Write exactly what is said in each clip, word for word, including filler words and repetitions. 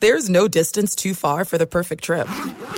There's no distance too far for the perfect trip.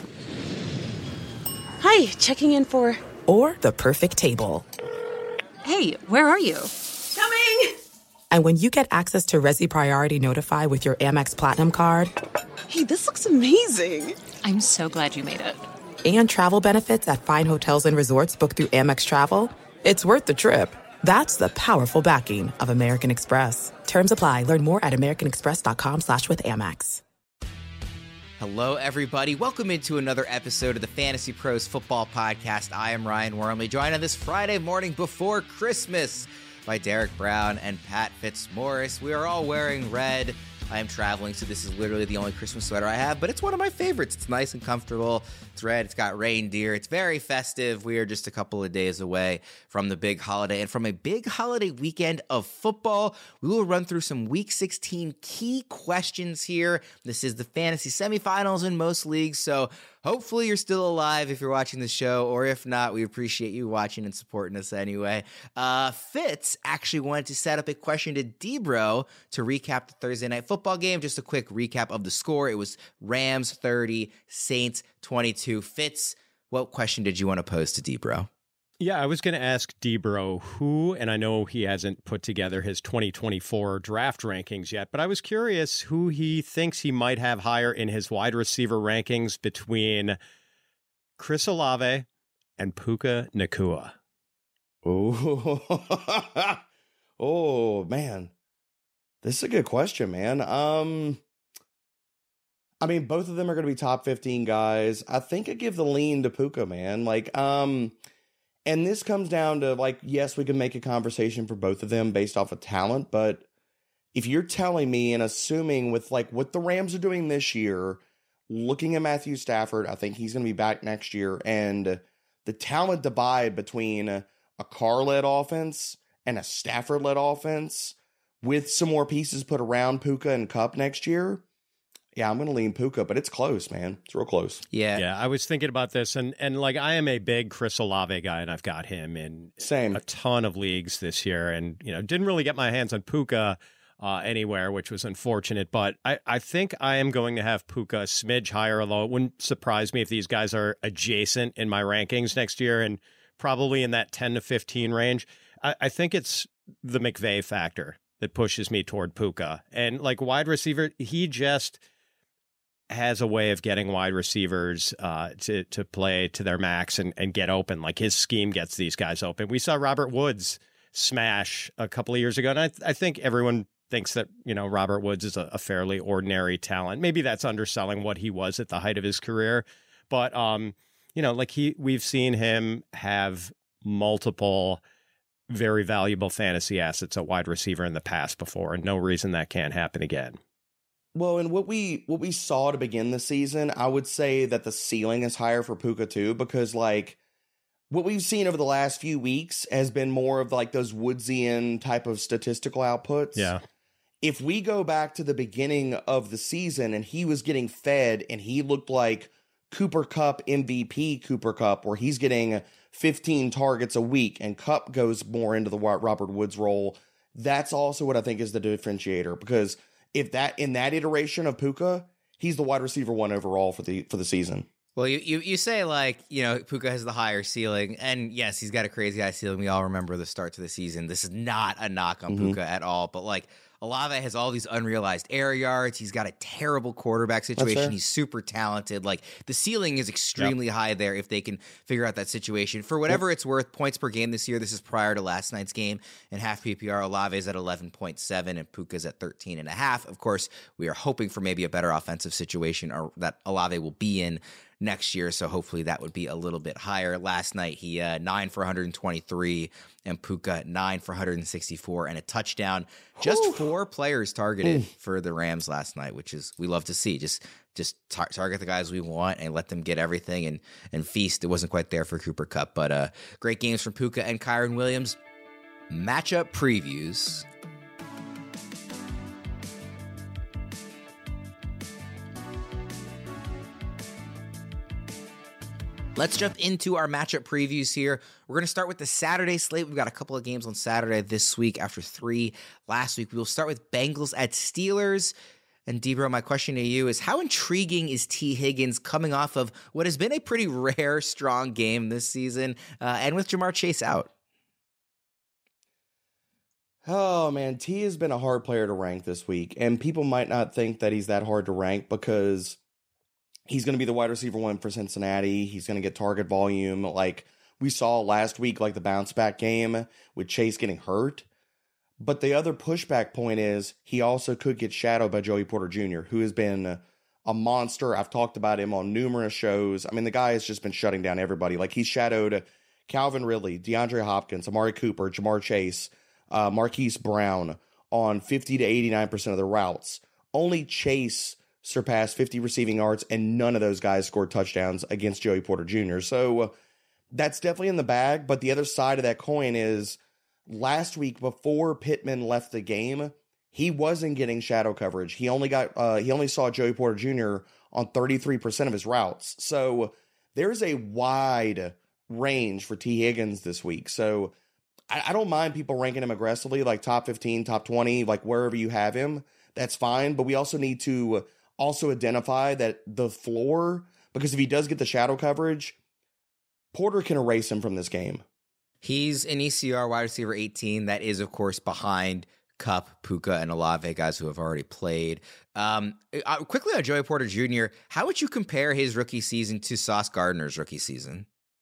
Hi, checking in for... Or the perfect table. Hey, where are you? Coming! And when you get access to Resi Priority Notify with your Amex Platinum card... Hey, this looks amazing. I'm so glad you made it. And travel benefits at fine hotels and resorts booked through Amex Travel, it's worth the trip. That's the powerful backing of American Express. Terms apply. Learn more at americanexpress.com slash with Amex. Hello, everybody. Welcome into another episode of the Fantasy Pros Football Podcast. I am Ryan Wormley, joined on this Friday morning before Christmas by Derek Brown and Pat Fitzmaurice. We are all wearing red. I am traveling, so this is literally the only Christmas sweater I have, but it's one of my favorites. It's nice and comfortable. It's red. It's got reindeer. It's very festive. We are just a couple of days away from the big holiday, and from a big holiday weekend of football. We will run through some Week sixteen key questions here. This is the fantasy semifinals in most leagues, so hopefully you're still alive if you're watching the show, or if not, we appreciate you watching and supporting us anyway. Uh, Fitz actually wanted to set up a question to Debro to recap the Thursday night football game. Just a quick recap of the score. It was Rams thirty, Saints twenty-two. Fitz, what question did you want to pose to Debro? Yeah, I was going to ask Debro who, and I know he hasn't put together his twenty twenty-four draft rankings yet, but I was curious who he thinks he might have higher in his wide receiver rankings between Chris Olave and Puka Nacua. Oh, oh man, this is a good question, man. Um, I mean, both of them are going to be top fifteen guys. I think I give the lean to Puka, man. Like, um. And this comes down to, like, yes, we can make a conversation for both of them based off of talent, but if you're telling me and assuming with, like, what the Rams are doing this year, looking at Matthew Stafford, I think he's going to be back next year, and the talent divide between a, a Carr-led offense and a Stafford-led offense with some more pieces put around Puka and Kupp next year, yeah, I'm going to lean Puka, but it's close, man. It's real close. Yeah. Yeah, I was thinking about this, and, and like, I am a big Chris Olave guy, and I've got him in Same. a ton of leagues this year, and, you know, didn't really get my hands on Puka uh, anywhere, which was unfortunate, but I, I think I am going to have Puka a smidge higher, although it wouldn't surprise me if these guys are adjacent in my rankings next year, and probably in that ten to fifteen range. I, I think it's the McVay factor that pushes me toward Puka, and, like, wide receiver, he just has a way of getting wide receivers uh, to to play to their max and, and get open. Like, his scheme gets these guys open. We saw Robert Woods smash a couple of years ago, and I, I think everyone thinks that, you know, Robert Woods is a, a fairly ordinary talent. Maybe that's underselling what he was at the height of his career, but um, you know, like he, we've seen him have multiple very valuable fantasy assets at wide receiver in the past before, and no reason that can't happen again. Well, and what we what we saw to begin the season, I would say that the ceiling is higher for Puka too, because like what we've seen over the last few weeks has been more of like those Woodsian type of statistical outputs. Yeah. If we go back to the beginning of the season and he was getting fed and he looked like Cooper Kupp M V P Cooper Kupp, where he's getting fifteen targets a week and Kupp goes more into the Robert Woods role, that's also what I think is the differentiator, because if that in that iteration of Puka, he's the wide receiver one overall for the for the season. Well, you, you you say, like, you know, Puka has the higher ceiling, and yes, he's got a crazy high ceiling. We all remember the start to the season. This is not a knock on mm-hmm. Puka at all, but like Olave has all these unrealized air yards. He's got a terrible quarterback situation. He's super talented. Like, the ceiling is extremely yep. high there if they can figure out that situation. For whatever yep. it's worth, points per game this year, this is prior to last night's game. In half P P R, Olave is at eleven point seven and Puka's at thirteen and a half. Of course, we are hoping for maybe a better offensive situation or that Olave will be in next year, so hopefully that would be a little bit higher. Last night, he uh, nine for one hundred twenty-three, and Puka nine for one hundred sixty-four, and a touchdown. Just Ooh. four players targeted Ooh. for the Rams last night, which is we love to see. Just just tar- target the guys we want and let them get everything and and feast. It wasn't quite there for Cooper Kupp, but uh, great games from Puka and Kyren Williams. Matchup previews. Let's jump into our matchup previews here. We're going to start with the Saturday slate. We've got a couple of games on Saturday this week after three last week. We will start with Bengals at Steelers. And Debro, my question to you is, how intriguing is T. Higgins coming off of what has been a pretty rare, strong game this season, uh, and with Ja'Marr Chase out? Oh, man, T has been a hard player to rank this week, and people might not think that he's that hard to rank because he's going to be the wide receiver one for Cincinnati. He's going to get target volume like we saw last week, like the bounce back game with Chase getting hurt. But the other pushback point is he also could get shadowed by Joey Porter Junior, who has been a monster. I've talked about him on numerous shows. I mean, the guy has just been shutting down everybody. Like, he's shadowed Calvin Ridley, DeAndre Hopkins, Amari Cooper, Ja'Marr Chase, uh, Marquise Brown on fifty to eighty-nine percent of the routes. Only Chase surpassed fifty receiving yards, and none of those guys scored touchdowns against Joey Porter Junior So uh, that's definitely in the bag. But the other side of that coin is, last week, before Pittman left the game, he wasn't getting shadow coverage. He only got uh, he only saw Joey Porter Junior on thirty-three percent of his routes. So there's a wide range for T. Higgins this week. So I, I don't mind people ranking him aggressively, like top fifteen, top twenty, like wherever you have him. That's fine. But we also need to also identify that the floor, because if he does get the shadow coverage, Porter can erase him from this game. He's an E C R wide receiver eighteen. That is, of course, behind Kupp, Puka, and Olave, guys who have already played. Um, uh, quickly on Joey Porter Junior, how would you compare his rookie season to Sauce Gardner's rookie season?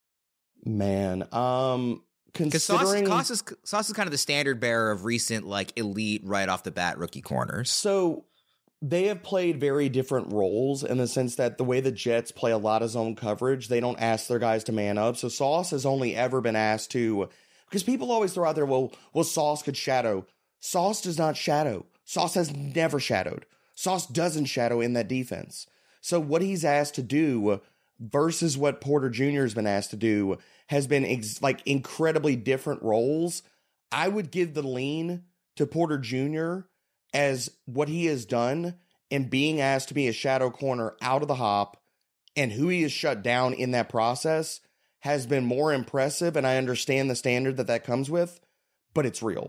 Man, um, considering... Sauce, Sauce, is, Sauce is kind of the standard bearer of recent, like, elite, right off the bat rookie corners. So they have played very different roles in the sense that the way the Jets play a lot of zone coverage, they don't ask their guys to man up. So Sauce has only ever been asked to, because people always throw out there, well, well, Sauce could shadow. Sauce does not shadow. Sauce has never shadowed. Sauce doesn't shadow in that defense. So what he's asked to do versus what Porter Junior has been asked to do has been ex- like incredibly different roles. I would give the lean to Porter Junior as what he has done in being asked to be a shadow corner out of the hop, and who he has shut down in that process has been more impressive. And I understand the standard that that comes with, but it's real.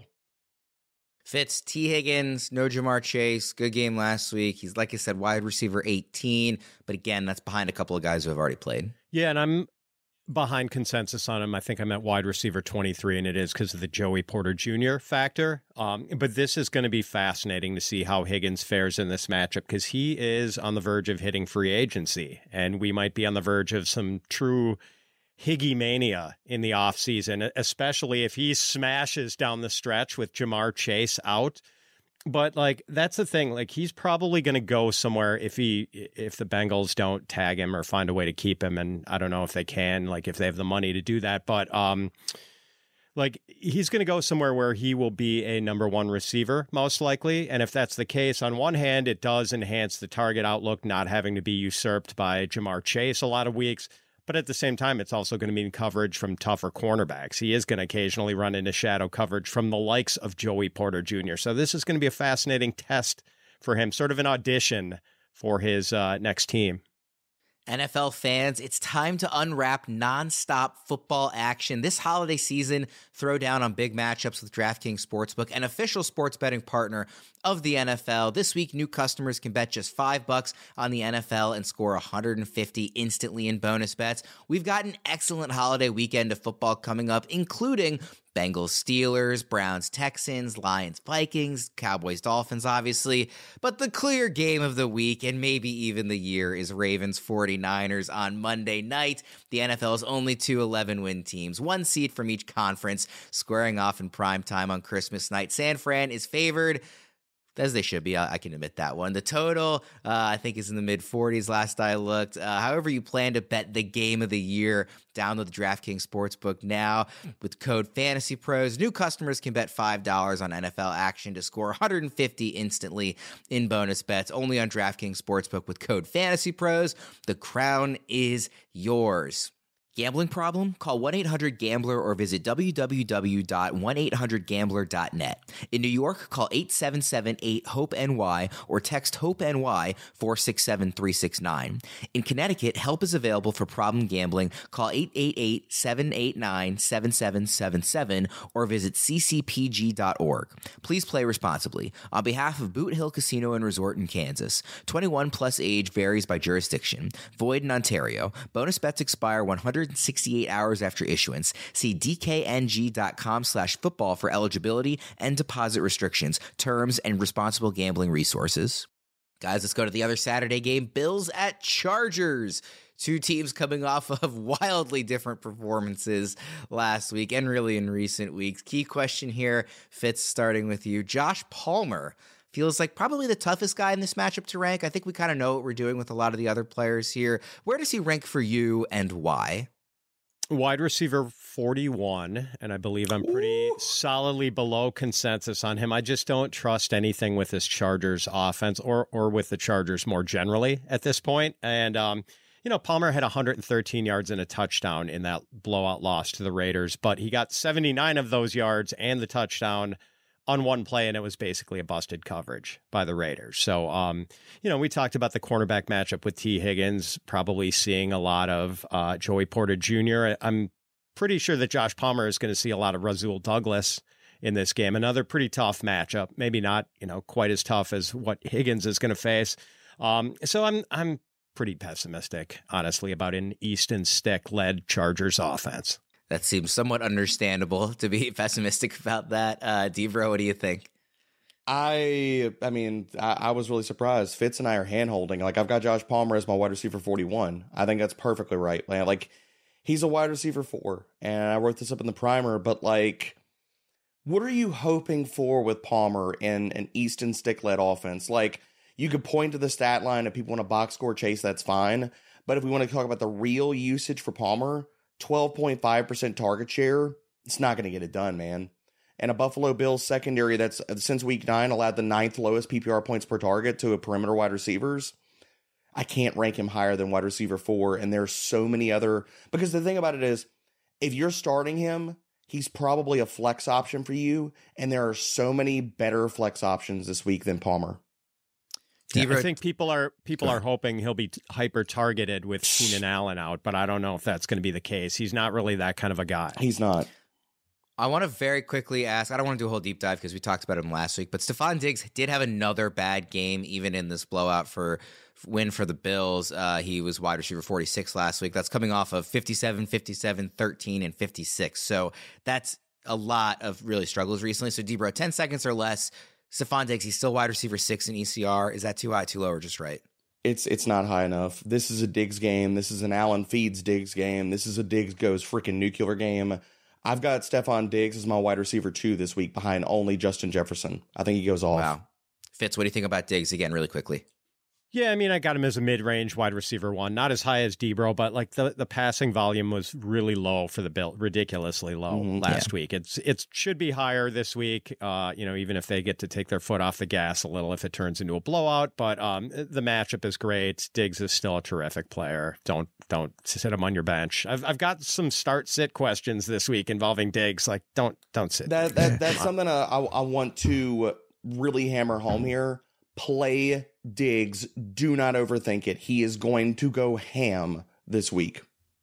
Fitz, T. Higgins, no Ja'Marr Chase, good game last week. He's, like I said, wide receiver eighteen, but again, that's behind a couple of guys who have already played. Yeah, and I'm behind consensus on him. I think I'm at wide receiver twenty-three, and it is because of the Joey Porter Junior factor. Um, but this is going to be fascinating to see how Higgins fares in this matchup, because he is on the verge of hitting free agency, and we might be on the verge of some true Higgy mania in the offseason, especially if he smashes down the stretch with Ja'Marr Chase out. But like, that's the thing, like, he's probably going to go somewhere if he, if the Bengals don't tag him or find a way to keep him. And I don't know if they can, like, if they have the money to do that, but, um, like, he's going to go somewhere where he will be a number one receiver, most likely. And if that's the case, on one hand, it does enhance the target outlook, not having to be usurped by Ja'Marr Chase a lot of weeks. But at the same time, it's also going to mean coverage from tougher cornerbacks. He is going to occasionally run into shadow coverage from the likes of Joey Porter Junior So this is going to be a fascinating test for him, sort of an audition for his uh, next team. N F L fans, it's time to unwrap nonstop football action. This holiday season, throw down on big matchups with DraftKings Sportsbook, an official sports betting partner of the N F L. This week, new customers can bet just five bucks on the N F L and score one hundred fifty instantly in bonus bets. We've got an excellent holiday weekend of football coming up, including Bengals, Steelers, Browns, Texans, Lions, Vikings, Cowboys, Dolphins, obviously. But the clear game of the week, and maybe even the year, is Ravens, forty-niners on Monday night. The N F L's only two eleven-win teams, one seed from each conference, squaring off in prime time on Christmas night. San Fran is favored, as they should be. I, I can admit that one. The total, uh, I think, is in the mid forties last I looked. Uh, however you plan to bet the game of the year, download the DraftKings Sportsbook now with code Fantasy Pros. New customers can bet five dollars on N F L action to score one hundred fifty instantly in bonus bets, only on DraftKings Sportsbook with code Fantasy Pros. The crown is yours. Gambling problem? Call one eight hundred gambler or visit w w w dot one eight hundred gambler dot net. In New York, call eight seven seven eight hope N Y or text HOPE-NY four six seven three six nine. In Connecticut, help is available for problem gambling. Call eight eight eight seven eight nine seven seven seven seven or visit c c p g dot org. Please play responsibly. On behalf of Boot Hill Casino and Resort in Kansas, twenty-one plus age varies by jurisdiction. Void in Ontario. Bonus bets expire one hundred sixty-eight hours after issuance. See d k n g dot com slash football for eligibility and deposit restrictions, terms, and responsible gambling resources. Guys, let's go to the other Saturday game. Bills at Chargers. Two teams coming off of wildly different performances last week and really in recent weeks. Key question here, Fitz, starting with you. Josh Palmer feels like probably the toughest guy in this matchup to rank. I think we kind of know what we're doing with a lot of the other players here. Where does he rank for you and why? Wide receiver forty-one, and I believe I'm pretty Ooh. solidly below consensus on him. I just don't trust anything with this Chargers offense or or with the Chargers more generally at this point. And, um, you know, Palmer had one hundred thirteen yards and a touchdown in that blowout loss to the Raiders, but he got seventy-nine of those yards and the touchdown on one play, and it was basically a busted coverage by the Raiders. So, um, you know, we talked about the cornerback matchup with T. Higgins, probably seeing a lot of uh, Joey Porter Junior I'm pretty sure that Josh Palmer is going to see a lot of Rasul Douglas in this game. Another pretty tough matchup, maybe not, you know, quite as tough as what Higgins is going to face. Um, so I'm I'm pretty pessimistic, honestly, about an Easton Stick-led Chargers offense. That seems somewhat understandable to be pessimistic about that. Uh, Debro, what do you think? I I mean, I, I was really surprised. Fitz and I are hand-holding. Like, I've got Josh Palmer as my wide receiver forty-one. I think that's perfectly right. Like, he's a wide receiver four, and I wrote this up in the primer, but, like, what are you hoping for with Palmer in an Easton Stick-led offense? Like, you could point to the stat line if people want to box score chase, that's fine. But if we want to talk about the real usage for Palmer, twelve point five percent target share, it's not going to get it done, man. And a Buffalo Bills secondary that's, since week nine, allowed the ninth lowest P P R points per target to a perimeter wide receivers. I can't rank him higher than wide receiver four, and there's so many other... Because the thing about it is, if you're starting him, he's probably a flex option for you, and there are so many better flex options this week than Palmer. Yeah, I think people are people are hoping he'll be hyper targeted with Keenan Allen out, but I don't know if that's going to be the case. He's not really that kind of a guy. He's not. I want to very quickly ask, I don't want to do a whole deep dive because we talked about him last week, but Stephon Diggs did have another bad game, even in this blowout for win for the Bills. Uh, he was wide receiver forty-six last week. That's coming off of fifty-seven, fifty-seven, thirteen, and fifty-six. So that's a lot of really struggles recently. So Debro, ten seconds or less. Stephon Diggs, he's still wide receiver six in E C R. Is that too high, too low, or just right? It's it's not high enough. This is a Diggs game. This is an Allen feeds Diggs game. This is a Diggs goes freaking nuclear game. I've got Stephon Diggs as my wide receiver two this week behind only Justin Jefferson. I think he goes off. Wow. Fitz, what do you think about Diggs again, really quickly? Yeah, I mean, I got him as a mid-range wide receiver one, not as high as Debro, but like the, the passing volume was really low for the Bills, ridiculously low mm-hmm, last yeah. week. It's it should be higher this week, uh, you know, even if they get to take their foot off the gas a little if it turns into a blowout. But um, the matchup is great. Diggs is still a terrific player. Don't don't sit him on your bench. I've I've got some start-sit questions this week involving Diggs. Like, don't don't sit. That that that's something I, I want to really hammer home here. Play Diggs. Do not overthink it. He is going to go ham this week.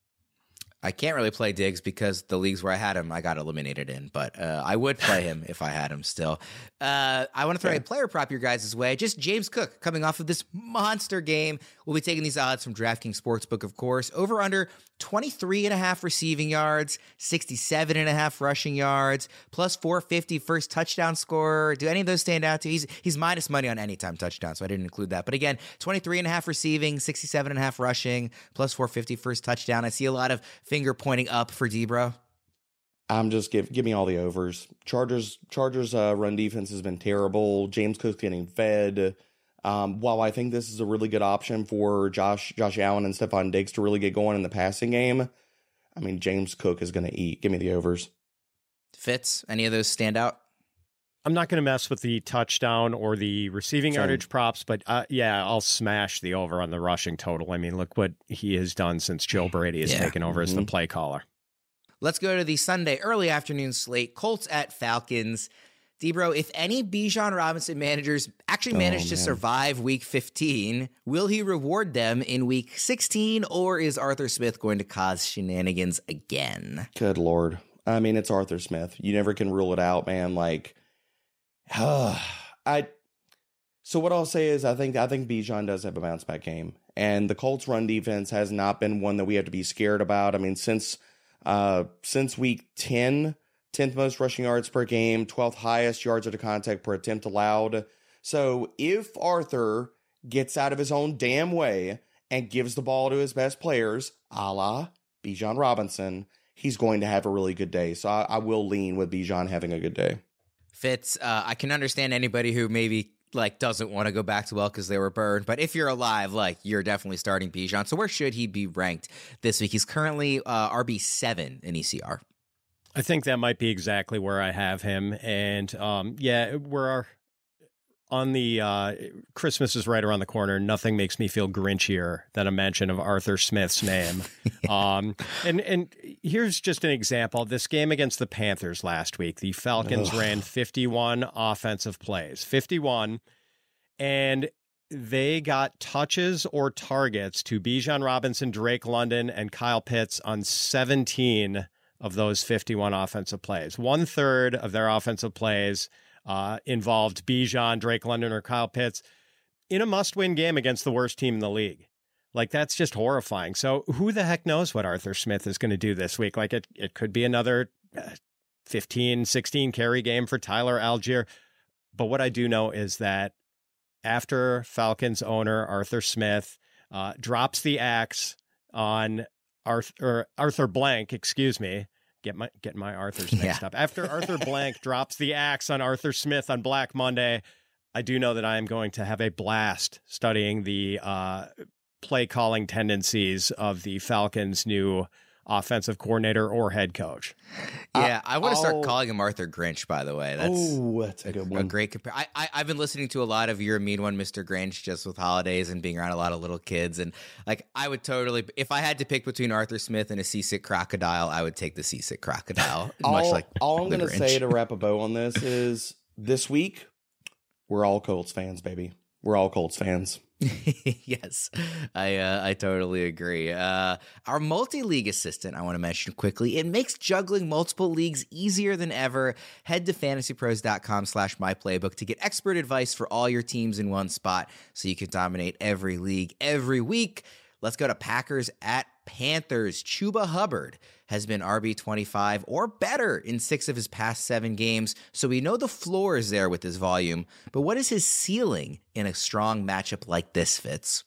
I can't really play Diggs because the leagues where I had him, I got eliminated in, but uh, I would play him if I had him still. Uh, I want to throw yeah. a player prop your guys' way. Just James Cook coming off of this monster game. We'll be taking these odds from DraftKings Sportsbook, of course. Over under twenty-three and a half receiving yards, sixty-seven and a half rushing yards, plus four fifty first touchdown scorer. Do any of those stand out to you? He's, he's minus money on anytime touchdown, so I didn't include that. But again, twenty-three and a half receiving, sixty-seven and a half rushing, plus four fifty first touchdown. I see a lot of finger pointing up for Debro. I'm just give give me all the overs. Chargers Chargers uh, run defense has been terrible. James Cook's getting fed. Um, while I think this is a really good option for Josh Josh Allen and Stephon Diggs to really get going in the passing game, I mean, James Cook is going to eat. Give me the overs. Fitz, any of those stand out? I'm not going to mess with the touchdown or the receiving Same. yardage props, but uh, yeah, I'll smash the over on the rushing total. I mean, look what he has done since Joe Brady has Yeah. taken over Mm-hmm. as the play caller. Let's go to the Sunday early afternoon slate. Colts at Falcons. Debro, if any Bijan Robinson managers actually manage Oh, to man. survive week fifteen, will he reward them in week sixteen, or is Arthur Smith going to cause shenanigans again? Good Lord. I mean, it's Arthur Smith. You never can rule it out, man. Like, I. So what I'll say is, I think I think Bijan does have a bounce back game, and the Colts' run defense has not been one that we have to be scared about. I mean, since uh since week ten, tenth most rushing yards per game, twelfth highest yards after contact per attempt allowed. So if Arthur gets out of his own damn way and gives the ball to his best players, a la Bijan Robinson, he's going to have a really good day. So I, I will lean with Bijan having a good day. Fitz, uh, I can understand anybody who maybe like doesn't want to go back to well because they were burned, but if you're alive, like you're definitely starting Bijan. So where should he be ranked this week? He's currently uh, R B seven in E C R. I think that might be exactly where I have him. And um, yeah, we're on the uh, Christmas is right around the corner. Nothing makes me feel grinchier than a mention of Arthur Smith's name. um, and and here's just an example. This game against the Panthers last week, the Falcons Ugh. ran fifty-one offensive plays, fifty-one, and they got touches or targets to Bijan Robinson, Drake London, and Kyle Pitts on seventeen of those fifty-one offensive plays. One third of their offensive plays uh, involved Bijan, Drake London, or Kyle Pitts in a must-win game against the worst team in the league. Like, that's just horrifying. So who the heck knows what Arthur Smith is going to do this week? Like, it, it could be another fifteen, sixteen carry game for Tyler Algier. But what I do know is that after Falcons owner Arthur Smith uh, drops the axe on Arthur, or Arthur Blank, excuse me, get my get my Arthurs mixed Yeah. up. After Arthur Blank drops the axe on Arthur Smith on Black Monday, I do know that I am going to have a blast studying the uh, play calling tendencies of the Falcons' new offensive coordinator or head coach. Yeah, I want to start I'll- calling him Arthur Grinch, by the way. That's Oh, that's a good a one. great compare. I, I I've been listening to a lot of You're a Mean One, Mister Grinch, just with holidays and being around a lot of little kids, and like I would totally, if I had to pick between Arthur Smith and a seasick crocodile, I would take the seasick crocodile. much all, like all I'm the going to Grinch. say to wrap a bow on this is this week, we're all Colts fans, baby. We're all Colts fans. Yes, I uh, I totally agree. Uh, our multi-league assistant, I want to mention quickly, it makes juggling multiple leagues easier than ever. Head to fantasypros.com slash my playbook to get expert advice for all your teams in one spot so you can dominate every league every week. Let's go to Packers at Panthers. Chuba Hubbard has been R B twenty-five or better in six of his past seven games, so we know the floor is there with his volume. But what is his ceiling in a strong matchup like this, Fitz?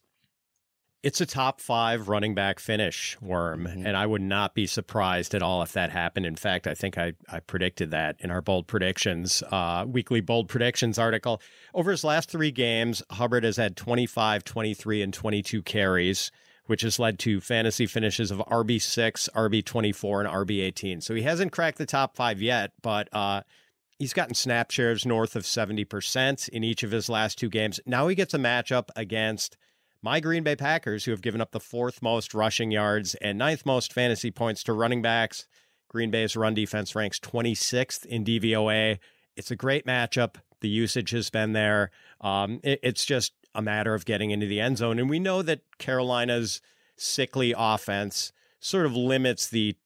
It's a top five running back finish, Worm, Mhm. and I would not be surprised at all if that happened. In fact, I think I, I predicted that in our bold predictions, uh, weekly bold predictions article. Over his last three games, Hubbard has had twenty-five, twenty-three, and twenty-two carries, which has led to fantasy finishes of R B six, R B twenty-four, and R B eighteen. So he hasn't cracked the top five yet, but uh, he's gotten snap shares north of seventy percent in each of his last two games. Now he gets a matchup against my Green Bay Packers, who have given up the fourth most rushing yards and ninth most fantasy points to running backs. Green Bay's run defense ranks twenty-sixth in D V O A. It's a great matchup. The usage has been there. Um, it, it's just a matter of getting into the end zone. And we know that Carolina's sickly offense sort of limits the,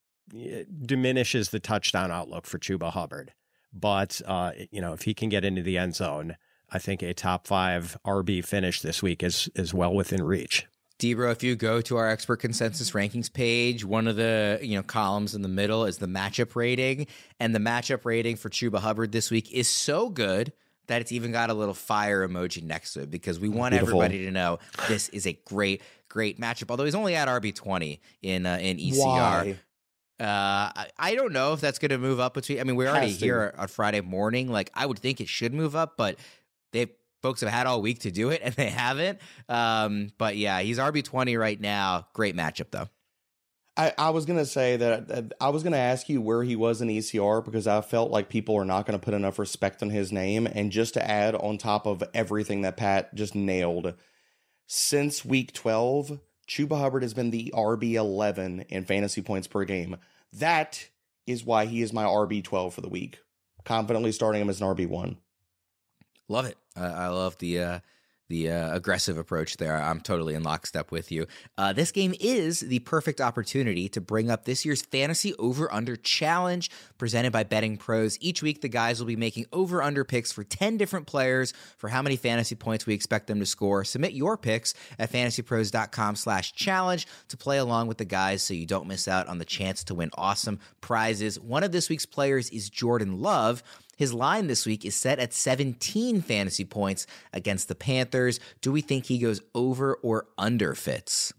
diminishes the touchdown outlook for Chuba Hubbard. But, uh, you know, if he can get into the end zone, I think a top five R B finish this week is is well within reach. Debro, if you go to our expert consensus rankings page, one of the you know columns in the middle is the matchup rating, and the matchup rating for Chuba Hubbard this week is so good that it's even got a little fire emoji next to it because we want Beautiful. everybody to know this is a great, great matchup. Although he's only at R B twenty in uh, in E C R. Why? Uh, I, I don't know if that's going to move up between. I mean, we're already Has to. here on Friday morning. Like, I would think it should move up, but they folks have had all week to do it and they haven't. Um, but yeah, he's R B twenty right now. Great matchup though. I, I was going to say that I was going to ask you where he was in E C R because I felt like people are not going to put enough respect on his name. And just to add on top of everything that Pat just nailed, since week twelve, Chuba Hubbard has been the R B eleven in fantasy points per game. That is why he is my R B twelve for the week. Confidently starting him as an R B one. Love it. Uh, I love the uh, the uh, aggressive approach there. I'm totally in lockstep with you. Uh, this game is the perfect opportunity to bring up this year's Fantasy Over-Under Challenge presented by Betting Pros. Each week, the guys will be making over-under picks for ten different players for how many fantasy points we expect them to score. Submit your picks at fantasypros.com slash challenge to play along with the guys so you don't miss out on the chance to win awesome prizes. One of this week's players is Jordan Love. His line this week is set at seventeen fantasy points against the Panthers. Do we think he goes over or under, Fitz?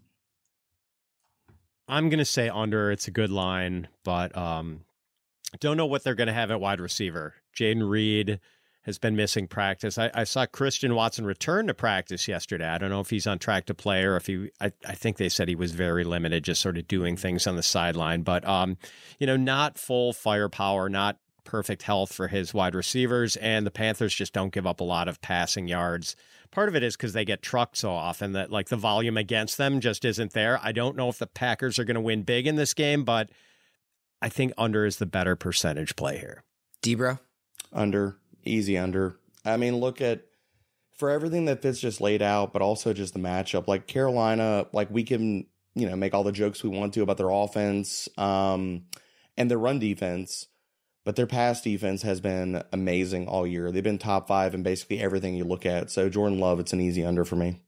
I'm going to say under. It's a good line, but um, don't know what they're going to have at wide receiver. Jaden Reed has been missing practice. I, I saw Christian Watson return to practice yesterday. I don't know if he's on track to play or if he, I, I think they said he was very limited, just sort of doing things on the sideline. But, um, you know, not full firepower, not perfect health for his wide receivers, and the Panthers just don't give up a lot of passing yards. Part of it is because they get trucked so often that like the volume against them just isn't there. I don't know if the Packers are going to win big in this game, but I think under is the better percentage play here. Debra? Under. Easy under. I mean, look at, for everything that Fitz just laid out, but also just the matchup, like Carolina, like we can, you know, make all the jokes we want to about their offense um, and their run defense. But their pass defense has been amazing all year. They've been top five in basically everything you look at. So Jordan Love, it's an easy under for me.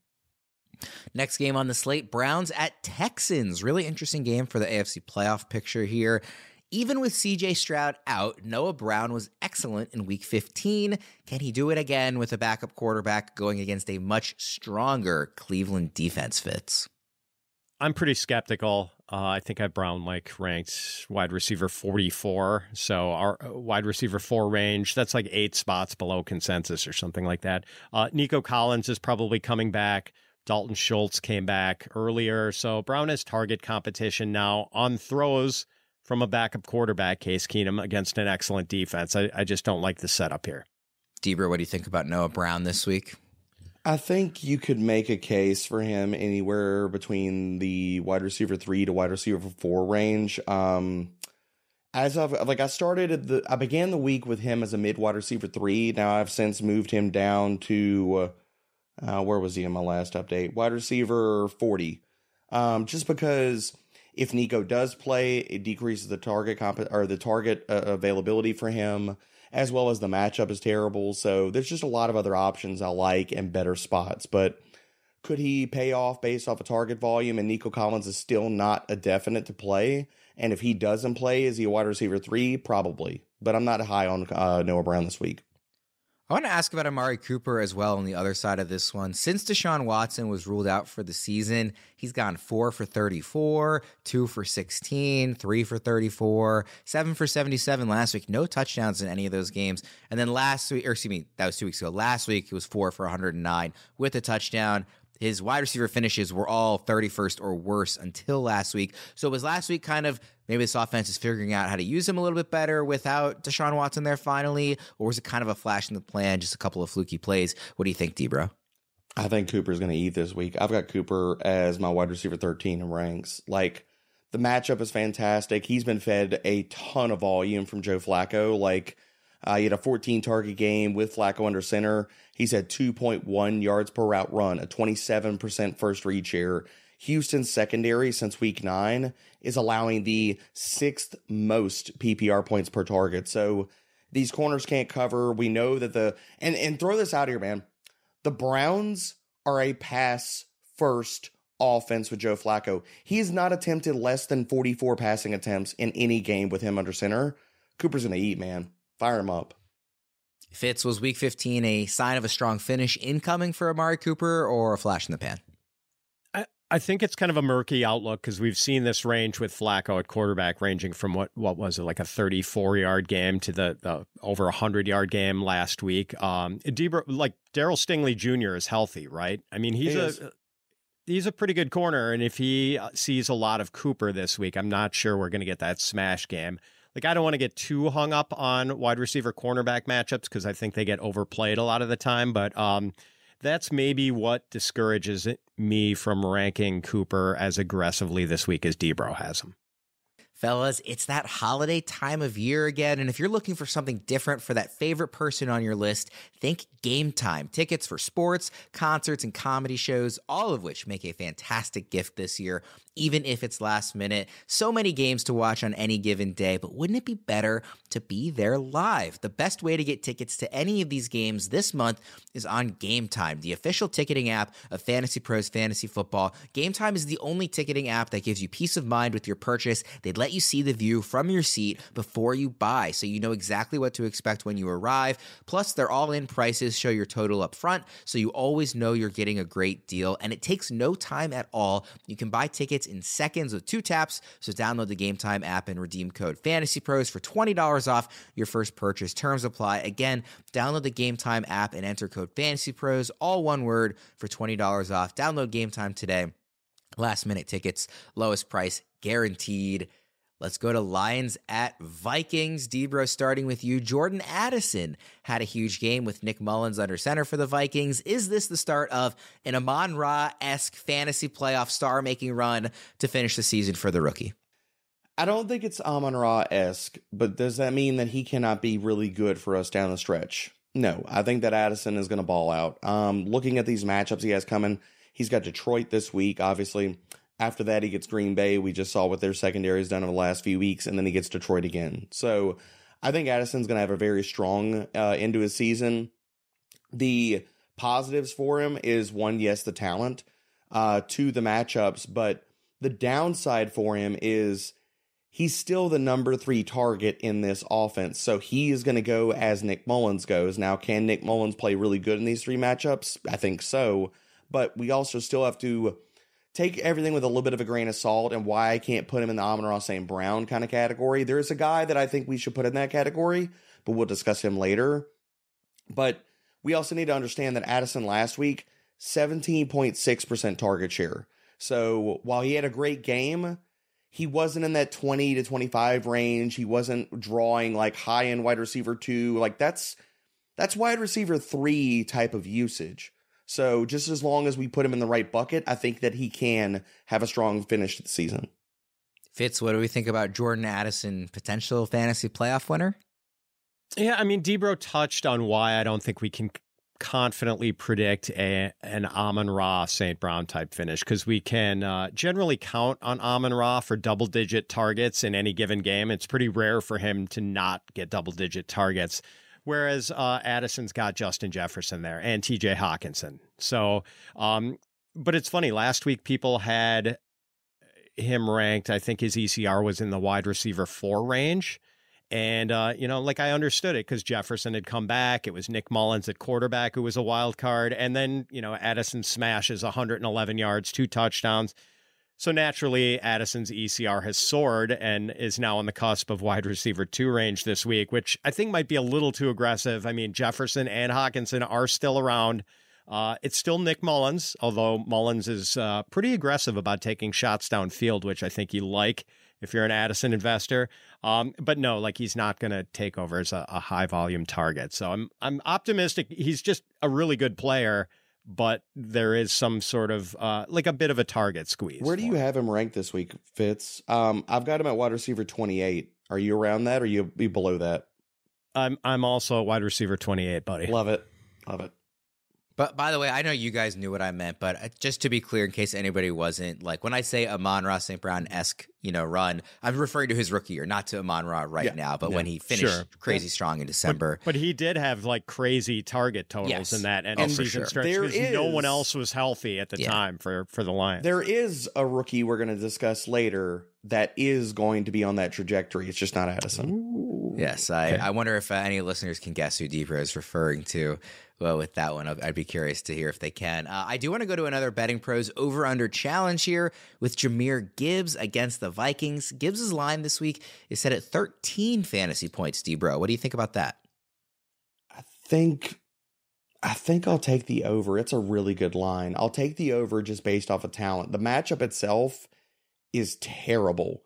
Next game on the slate, Browns at Texans. Really interesting game for the A F C playoff picture here. Even with C J Stroud out, Noah Brown was excellent in week fifteen. Can he do it again with a backup quarterback going against a much stronger Cleveland defense, Fitz? I'm pretty skeptical. Uh, I think I have Brown like ranked wide receiver forty-four. So our wide receiver four range, that's like eight spots below consensus or something like that. Uh, Nico Collins is probably coming back. Dalton Schultz came back earlier. So Brown has target competition now on throws from a backup quarterback, Case Keenum, against an excellent defense. I, I just don't like the setup here. Debra, what do you think about Noah Brown this week? I think you could make a case for him anywhere between the wide receiver three to wide receiver four range. Um, as I've like, I started at the, I began the week with him as a mid wide receiver three. Now I've since moved him down to, uh, where was he in my last update? Wide receiver forty. Um, just because if Nico does play, it decreases the target comp or the target uh, availability for him, as well as the matchup is terrible. So there's just a lot of other options I like and better spots. But could he pay off based off of target volume? And Nico Collins is still not a definite to play. And if he doesn't play, is he a wide receiver three? Probably. But I'm not high on uh, Noah Brown this week. I want to ask about Amari Cooper as well on the other side of this one. Since Deshaun Watson was ruled out for the season, he's gone four for thirty-four, two for sixteen, three for thirty-four, seven for seventy-seven last week. No touchdowns in any of those games. And then last week, or excuse me, that was two weeks ago. Last week, he was four for one hundred nine with a touchdown. His wide receiver finishes were all thirty-first or worse until last week. So was last week kind of maybe this offense is figuring out how to use him a little bit better without Deshaun Watson there finally? Or was it kind of a flash in the plan, just a couple of fluky plays? What do you think, Debra? I think Cooper's going to eat this week. I've got Cooper as my wide receiver thirteen in ranks. Like, the matchup is fantastic. He's been fed a ton of volume from Joe Flacco. Like, Uh, he had a fourteen target game with Flacco under center. He's had two point one yards per route run, a twenty-seven percent first read share. Houston's secondary since week nine is allowing the sixth most P P R points per target. So these corners can't cover. We know that the, and, and throw this out here, man. The Browns are a pass first offense with Joe Flacco. He has not attempted less than forty-four passing attempts in any game with him under center. Cooper's going to eat, man. Fire him up. Fitz, was week fifteen a sign of a strong finish incoming for Amari Cooper or a flash in the pan? I, I think it's kind of a murky outlook because we've seen this range with Flacco at quarterback ranging from what what was it, like a thirty-four yard game to the, the over a hundred yard game last week. Um, Debra, like Darryl Stingley Junior is healthy, right? I mean, he's he a is. he's a pretty good corner. And if he sees a lot of Cooper this week, I'm not sure we're going to get that smash game. Like, I don't want to get too hung up on wide receiver cornerback matchups because I think they get overplayed a lot of the time. But um, that's maybe what discourages me from ranking Cooper as aggressively this week as Debro has him. Fellas, it's that holiday time of year again, and if you're looking for something different for that favorite person on your list, think Game Time. Tickets for sports, concerts, and comedy shows, all of which make a fantastic gift this year, even if it's last minute. So many games to watch on any given day, but wouldn't it be better to be there live? The best way to get tickets to any of these games this month is on Game Time, the official ticketing app of Fantasy Pros Fantasy Football. Game Time is the only ticketing app that gives you peace of mind with your purchase. They'd let you see the view from your seat before you buy, so you know exactly what to expect when you arrive. Plus, their all-in prices show your total up front, so you always know you're getting a great deal, and it takes no time at all. You can buy tickets in seconds with two taps, so download the Game Time app and redeem code FANTASYPROS for twenty dollars off your first purchase. Terms apply. Again, download the Game Time app and enter code FANTASYPROS, all one word, for twenty dollars off. Download Game Time today. Last minute tickets, lowest price guaranteed. Let's go to Lions at Vikings. Debro, starting with you. Jordan Addison had a huge game with Nick Mullins under center for the Vikings. Is this the start of an Amon-Ra-esque fantasy playoff star-making run to finish the season for the rookie? I don't think it's Amon-Ra-esque, but does that mean that he cannot be really good for us down the stretch? No, I think that Addison is going to ball out. Um, looking at these matchups he has coming, he's got Detroit this week, obviously. After that, he gets Green Bay. We just saw what their secondary has done over the last few weeks, and then he gets Detroit again. So I think Addison's going to have a very strong uh, end to his season. The positives for him is, one, yes, the talent, uh, two, the matchups, but the downside for him is he's still the number three target in this offense. So he is going to go as Nick Mullins goes. Now, can Nick Mullins play really good in these three matchups? I think so, but we also still have to take everything with a little bit of a grain of salt, and why I can't put him in the Amon-Ra Saint Brown kind of category. There's a guy that I think we should put in that category, but we'll discuss him later. But we also need to understand that Addison last week, seventeen point six percent target share. So while he had a great game, he wasn't in that twenty to twenty-five range. He wasn't drawing like high-end wide receiver two. Like that's, that's wide receiver three type of usage. So just as long as we put him in the right bucket, I think that he can have a strong finish to the season. Fitz, what do we think about Jordan Addison, potential fantasy playoff winner? Yeah, I mean, Debro touched on why I don't think we can confidently predict a an Amon-Ra Saint Brown type finish, because we can uh, generally count on Amon-Ra for double-digit targets in any given game. It's pretty rare for him to not get double-digit targets. Whereas uh, Addison's got Justin Jefferson there and T J Hawkinson. So, um, but it's funny. Last week, people had him ranked. I think his E C R was in the wide receiver four range. And, uh, you know, like I understood it because Jefferson had come back. It was Nick Mullins at quarterback who was a wild card. And then, you know, Addison smashes one hundred eleven yards, two touchdowns. So naturally, Addison's E C R has soared and is now on the cusp of wide receiver two range this week, which I think might be a little too aggressive. I mean, Jefferson and Hawkinson are still around. Uh, it's still Nick Mullins, although Mullins is uh, pretty aggressive about taking shots downfield, which I think you like if you're an Addison investor. Um, but no, like he's not going to take over as a, a high volume target. So I'm I'm optimistic. He's just a really good player, but there is some sort of uh, like a bit of a target squeeze. Where do you have him ranked this week, Fitz? Um, I've got him at wide receiver twenty-eight. Are you around that, or are you be below that? I'm I'm also a wide receiver twenty-eight, buddy. Love it, love it. But by the way, I know you guys knew what I meant, but just to be clear, in case anybody wasn't, like when I say Amon-Ra Saint Brown-esque, you know, run, I'm referring to his rookie year, not to Amon-Ra right yeah, now, but yeah, when he finished sure. crazy yeah. strong in December. But, but he did have like crazy target totals yes. in that end oh, of season sure. stretch because no one else was healthy at the yeah. time for, for the Lions. There is a rookie we're going to discuss later that is going to be on that trajectory. It's just not Addison. Ooh. Yes, I, okay. I wonder if uh, any listeners can guess who Debro is referring to. Well, with that one, I'd be curious to hear if they can. Uh, I do want to go to another Betting Pros over-under challenge here with Jahmyr Gibbs against the Vikings. Gibbs' line this week is set at thirteen fantasy points, Debro. What do you think about that? I think I think I'll take the over. It's a really good line. I'll take the over just based off of talent. The matchup itself is terrible,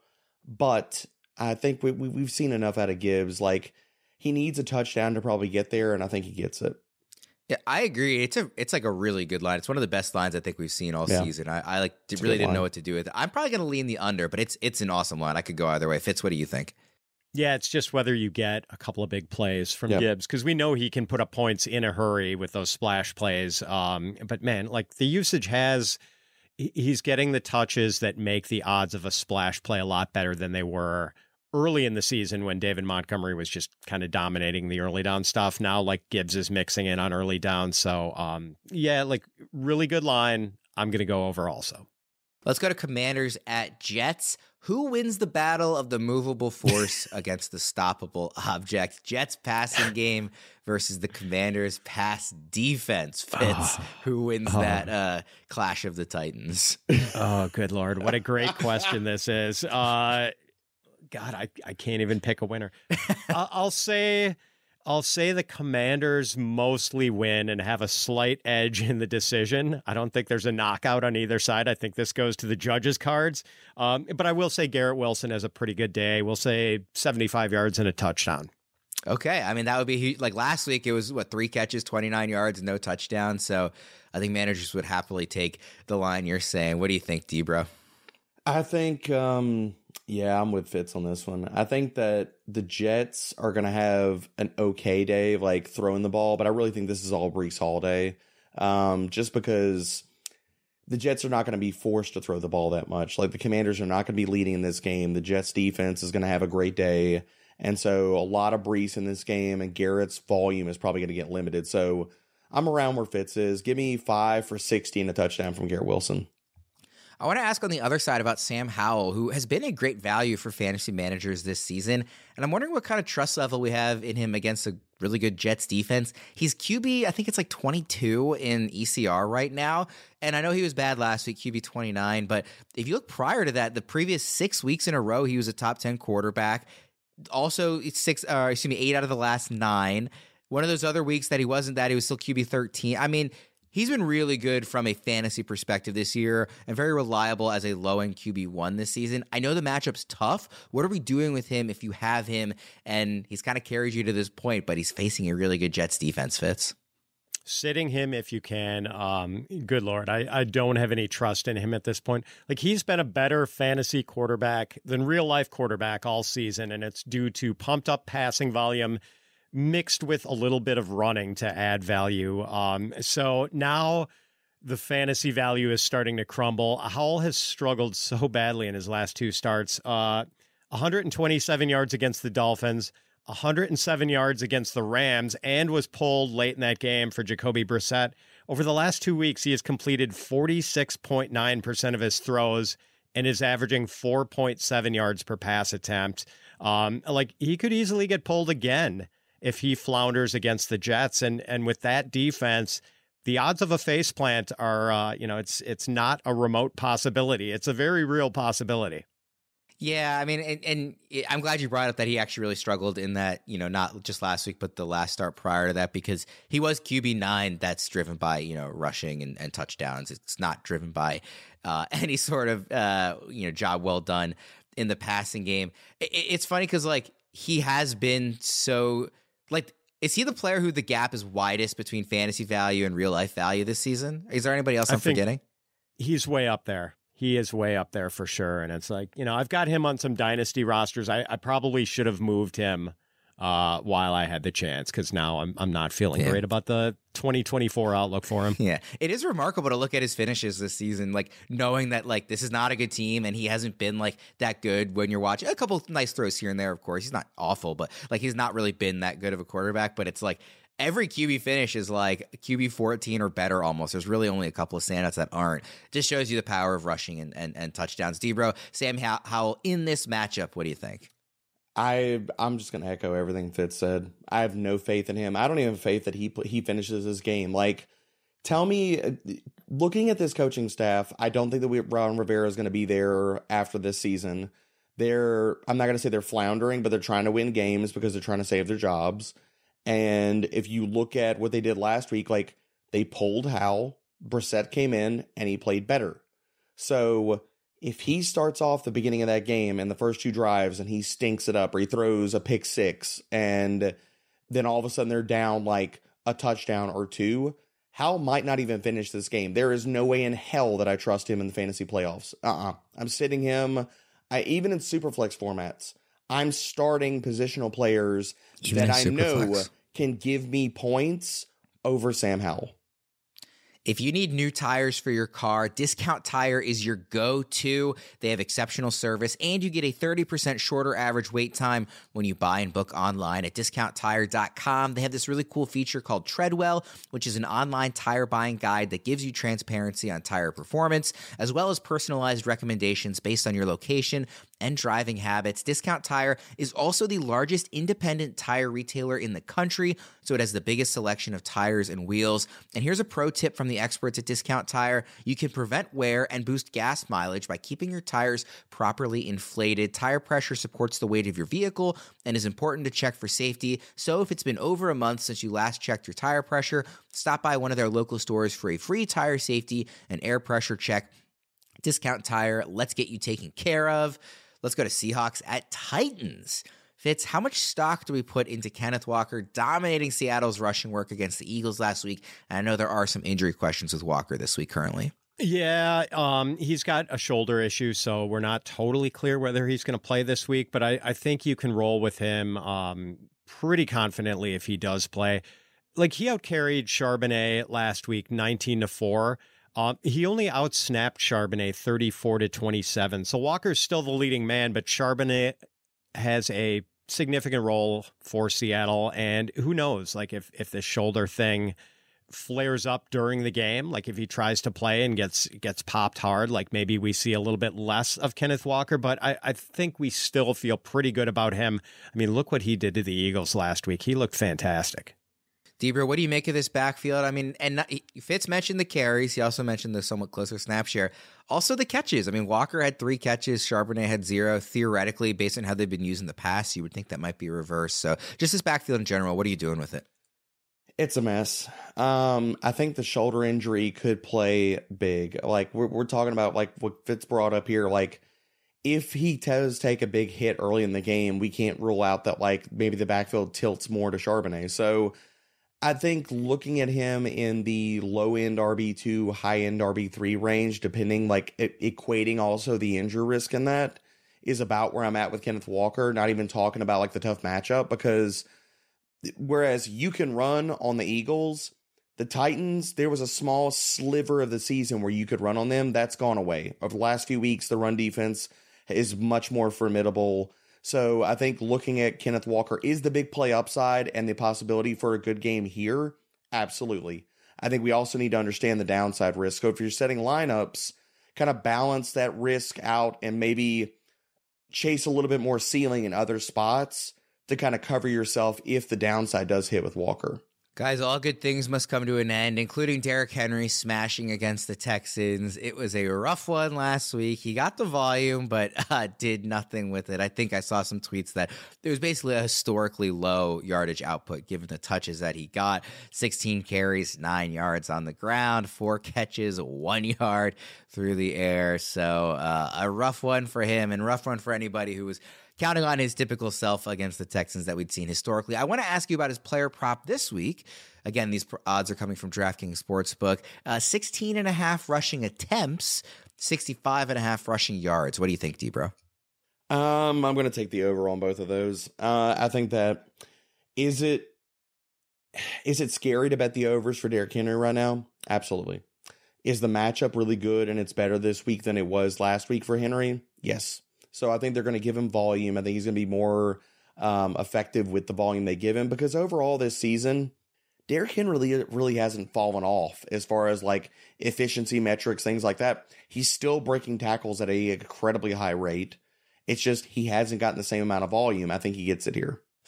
but I think we, we, we've seen enough out of Gibbs. Like, he needs a touchdown to probably get there, and I think he gets it. Yeah, I agree. It's a it's like a really good line. It's one of the best lines I think we've seen all Yeah. season. I, I like It's a really good didn't line. know what to do with it. I'm probably going to lean the under, but it's it's an awesome line. I could go either way. Fitz, what do you think? Yeah, it's just whether you get a couple of big plays from Yep. Gibbs, because we know he can put up points in a hurry with those splash plays. Um, but man, like the usage has, he- he's getting the touches that make the odds of a splash play a lot better than they were early in the season when David Montgomery was just kind of dominating the early down stuff. Now, like Gibbs is mixing in on early down. So, um, yeah, like really good line. I'm going to go over also. Let's go to Commanders at Jets. Who wins the battle of the movable force against the stoppable object? Jets passing game versus the Commanders pass defense. Fitz, who wins that uh, clash of the Titans? Oh, good Lord. What a great question this is. Uh, God, I, I can't even pick a winner. I- I'll say I'll say the Commanders mostly win and have a slight edge in the decision. I don't think there's a knockout on either side. I think this goes to the judges' cards. Um, but I will say Garrett Wilson has a pretty good day. We'll say seventy-five yards and a touchdown. Okay, I mean, that would be huge. Like last week, it was, what, three catches, twenty-nine yards, no touchdown. So I think managers would happily take the line you're saying. What do you think, D-Bro? I think, um, yeah, I'm with Fitz on this one. I think that the Jets are going to have an okay day of like throwing the ball, but I really think this is all Breece Hall day. Um, just because the Jets are not going to be forced to throw the ball that much. Like the Commanders are not going to be leading in this game. The Jets defense is going to have a great day. And so a lot of Breece in this game, and Garrett's volume is probably going to get limited. So I'm around where Fitz is. Give me five for sixty and a touchdown from Garrett Wilson. I want to ask on the other side about Sam Howell, who has been a great value for fantasy managers this season. And I'm wondering what kind of trust level we have in him against a really good Jets defense. He's Q B, I think it's like twenty-two in E C R right now. And I know he was bad last week, Q B twenty-nine. But if you look prior to that, the previous six weeks in a row, he was a top ten quarterback. Also, it's six, uh, excuse me, eight out of the last nine. One of those other weeks that he wasn't that, he was still Q B thirteen. I mean, he's been really good from a fantasy perspective this year and very reliable as a low-end Q B one this season. I know the matchup's tough. What are we doing with him if you have him and he's kind of carried you to this point, but he's facing a really good Jets defense, Fitz? Sitting him if you can. Um, good Lord, I, I don't have any trust in him at this point. Like, he's been a better fantasy quarterback than real life quarterback all season, and it's due to pumped up passing volume mixed with a little bit of running to add value. Um, so now the fantasy value is starting to crumble. Howell has struggled so badly in his last two starts. Uh, one hundred twenty-seven yards against the Dolphins, one hundred seven yards against the Rams, and was pulled late in that game for Jacoby Brissett. Over the last two weeks, he has completed forty-six point nine percent of his throws and is averaging four point seven yards per pass attempt. Um, like, he could easily get pulled again if he flounders against the Jets. And and with that defense, the odds of a faceplant are, uh, you know, it's it's not a remote possibility. It's a very real possibility. Yeah, I mean, and, and I'm glad you brought up that he actually really struggled in that, you know, not just last week, but the last start prior to that, because he was Q B nine that's driven by, you know, rushing and, and touchdowns. It's not driven by uh, any sort of, uh, you know, job well done in the passing game. It, it's funny because, like, he has been so, like, is he the player who the gap is widest between fantasy value and real life value this season? Is there anybody else I I'm think forgetting? He's way up there. He is way up there for sure. And it's like, you know, I've got him on some dynasty rosters. I, I probably should have moved him uh, while I had the chance, because now I'm I'm not feeling Yeah. great about the twenty twenty-four outlook for him. Yeah, it is remarkable to look at his finishes this season, like knowing that like this is not a good team and he hasn't been like that good when you're watching. A couple of nice throws here and there, of course. He's not awful, but like he's not really been that good of a quarterback. But it's like every Q B finish is like Q B fourteen or better almost. There's really only a couple of standouts that aren't. Just shows you the power of rushing and, and, and touchdowns. D-Bro, Sam How- Howell in this matchup, what do you think? I I'm just gonna echo everything Fitz said. I have no faith in him. I don't even have faith that he he finishes his game. Like, tell me, looking at this coaching staff, I don't think that we, Ron Rivera is going to be there after this season. They're I'm not going to say they're floundering, but they're trying to win games because they're trying to save their jobs. And if you look at what they did last week, like they pulled Howell, Brissett came in, and he played better. So if he starts off the beginning of that game and the first two drives and he stinks it up, or he throws a pick six, and then all of a sudden they're down like a touchdown or two, Howell might not even finish this game. There is no way in hell that I trust him in the fantasy playoffs. Uh-uh. I'm sitting him, I, even in Superflex formats, I'm starting positional players even that I know can give me points over Sam Howell. If you need new tires for your car, Discount Tire is your go-to. They have exceptional service, and you get a thirty percent shorter average wait time when you buy and book online at discount tire dot com. They have this really cool feature called Treadwell, which is an online tire buying guide that gives you transparency on tire performance, as well as personalized recommendations based on your location and driving habits. Discount Tire is also the largest independent tire retailer in the country, so it has the biggest selection of tires and wheels. And here's a pro tip from the experts at Discount Tire. You can prevent wear and boost gas mileage by keeping your tires properly inflated. Tire pressure supports the weight of your vehicle and is important to check for safety. So if it's been over a month since you last checked your tire pressure, stop by one of their local stores for a free tire safety and air pressure check. Discount Tire, let's get you taken care of. Let's go to Seahawks at Titans. Fitz, how much stock do we put into Kenneth Walker dominating Seattle's rushing work against the Eagles last week? And I know there are some injury questions with Walker this week currently. Yeah, um, he's got a shoulder issue, so we're not totally clear whether he's going to play this week, but I, I think you can roll with him um, pretty confidently if he does play. Like, he outcarried Charbonnet last week nineteen to four. Um, he only outsnapped Charbonnet thirty-four to twenty-seven. So Walker's still the leading man, but Charbonnet has a significant role for Seattle. And who knows, like if, if this shoulder thing flares up during the game, like if he tries to play and gets gets popped hard, like maybe we see a little bit less of Kenneth Walker. But I, I think we still feel pretty good about him. I mean, look what he did to the Eagles last week. He looked fantastic. Debra, what do you make of this backfield? I mean, and not, Fitz mentioned the carries. He also mentioned the somewhat closer snap share. Also the catches. I mean, Walker had three catches. Charbonnet had zero. Theoretically, based on how they've been used in the past, you would think that might be reversed. So just this backfield in general, what are you doing with it? It's a mess. Um, I think the shoulder injury could play big. Like, we're, we're talking about, like, what Fitz brought up here, like, if he does take a big hit early in the game, we can't rule out that, like, maybe the backfield tilts more to Charbonnet. So I think looking at him in the low-end R B two, high-end R B three range, depending, like, e- equating also the injury risk in that, is about where I'm at with Kenneth Walker, not even talking about, like, the tough matchup, because whereas you can run on the Eagles, the Titans, there was a small sliver of the season where you could run on them. That's gone away. Over the last few weeks, the run defense is much more formidable. So I think looking at Kenneth Walker is the big play upside and the possibility for a good game here. Absolutely. I think we also need to understand the downside risk. So if you're setting lineups, kind of balance that risk out and maybe chase a little bit more ceiling in other spots to kind of cover yourself if the downside does hit with Walker. Guys, all good things must come to an end, including Derrick Henry smashing against the Texans. It was a rough one last week. He got the volume, but uh, did nothing with it. I think I saw some tweets that there was basically a historically low yardage output given the touches that he got. sixteen carries, nine yards on the ground, four catches, one yard through the air. So uh, a rough one for him and rough one for anybody who was counting on his typical self against the Texans that we'd seen historically. I want to ask you about his player prop this week. Again, these odds are coming from DraftKings Sportsbook. Uh, sixteen and a half rushing attempts, sixty-five and a half rushing yards. What do you think, Debra? Um, I'm going to take the over on both of those. Uh, I think that, is it, is it scary to bet the overs for Derrick Henry right now? Absolutely. Is the matchup really good and it's better this week than it was last week for Henry? Yes. So I think they're going to give him volume. I think he's going to be more um, effective with the volume they give him, because overall this season, Derrick Henry really, really hasn't fallen off as far as like efficiency metrics, things like that. He's still breaking tackles at an incredibly high rate. It's just he hasn't gotten the same amount of volume. I think he gets it here.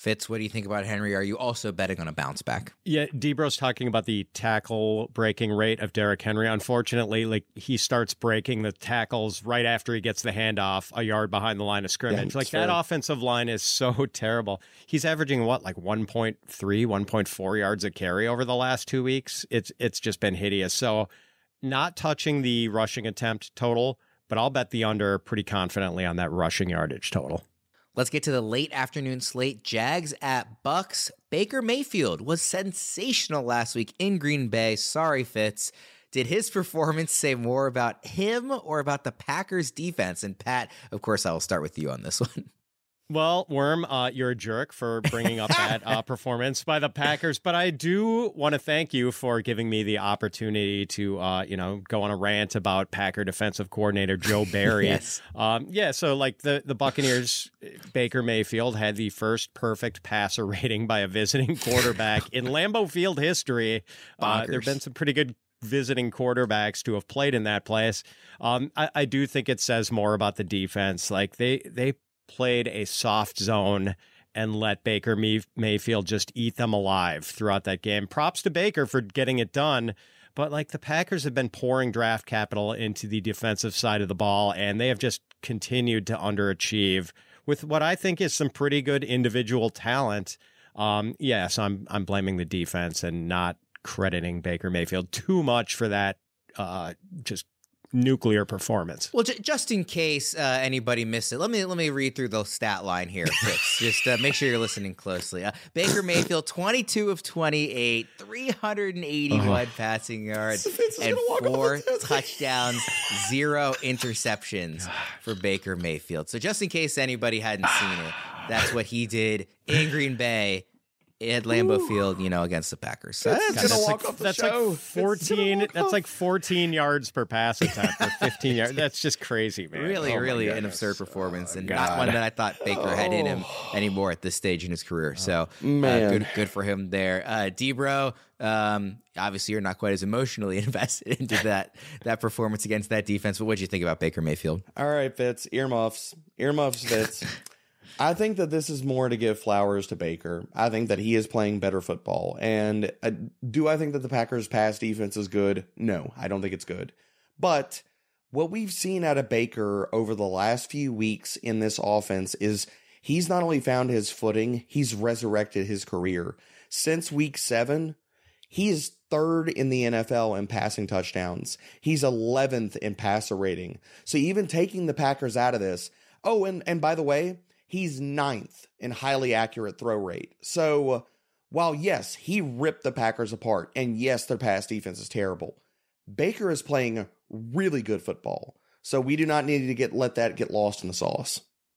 Fitz, what do you think about Henry? Are you also betting on a bounce back? Yeah, Debro's talking about the tackle breaking rate of Derrick Henry. Unfortunately, like he starts breaking the tackles right after he gets the handoff a yard behind the line of scrimmage. Yeah, like fair. that offensive line is so terrible. He's averaging what, like one point three, one point four yards a carry over the last two weeks. It's it's just been hideous. So not touching the rushing attempt total, but I'll bet the under pretty confidently on that rushing yardage total. Let's get to the late afternoon slate. Jags at Bucks. Baker Mayfield was sensational last week in Green Bay. Sorry, Fitz. Did his performance say more about him or about the Packers defense? And Pat, of course, I will start with you on this one. Well, Worm, uh, you're a jerk for bringing up that uh, performance by the Packers, but I do want to thank you for giving me the opportunity to, uh, you know, go on a rant about Packer defensive coordinator Joe Barry. Yes. Um, yeah, so like the, the Buccaneers, Baker Mayfield had the first perfect passer rating by a visiting quarterback in Lambeau Field history. Uh, there have been some pretty good visiting quarterbacks to have played in that place. Um, I, I do think it says more about the defense. Like they they. played a soft zone and let Baker Mayfield just eat them alive throughout that game. Props to Baker for getting it done, but like the Packers have been pouring draft capital into the defensive side of the ball, and they have just continued to underachieve with what I think is some pretty good individual talent. Um, yes, I'm I'm blaming the defense and not crediting Baker Mayfield too much for that uh, just nuclear performance. Well, j- just in case uh, anybody missed it, let me let me read through the stat line here, Fitz. Just uh, make sure you're listening closely. Uh, Baker Mayfield, twenty-two of twenty-eight, three hundred eighty-one uh-huh. passing yards, and four touchdowns, zero interceptions for Baker Mayfield. So just in case anybody hadn't seen it, that's what he did in Green Bay at Lambeau Ooh. Field, you know, against the Packers. So that's that's, gonna that's walk like, off the that's show. like fourteen. That's like fourteen yards per pass attempt, or fifteen yards. That's just crazy, man. Really, oh really an absurd performance, oh, and God. not one that I thought Baker oh. had in him anymore at this stage in his career. So, man, uh, good, good for him there. Uh, Debro, um, obviously, you're not quite as emotionally invested into that that performance against that defense. But what did you think about Baker Mayfield? All right, Fitz, earmuffs, earmuffs, Fitz. I think that this is more to give flowers to Baker. I think that he is playing better football. And uh, do I think that the Packers' pass defense is good? No, I don't think it's good. But what we've seen out of Baker over the last few weeks in this offense is he's not only found his footing, he's resurrected his career. Since week seven, he is third in the N F L in passing touchdowns. He's eleventh in passer rating. So even taking the Packers out of this, oh, and, and by the way, he's ninth in highly accurate throw rate. So uh, while, yes, he ripped the Packers apart, and yes, their pass defense is terrible, Baker is playing really good football. So we do not need to get let that get lost in the sauce.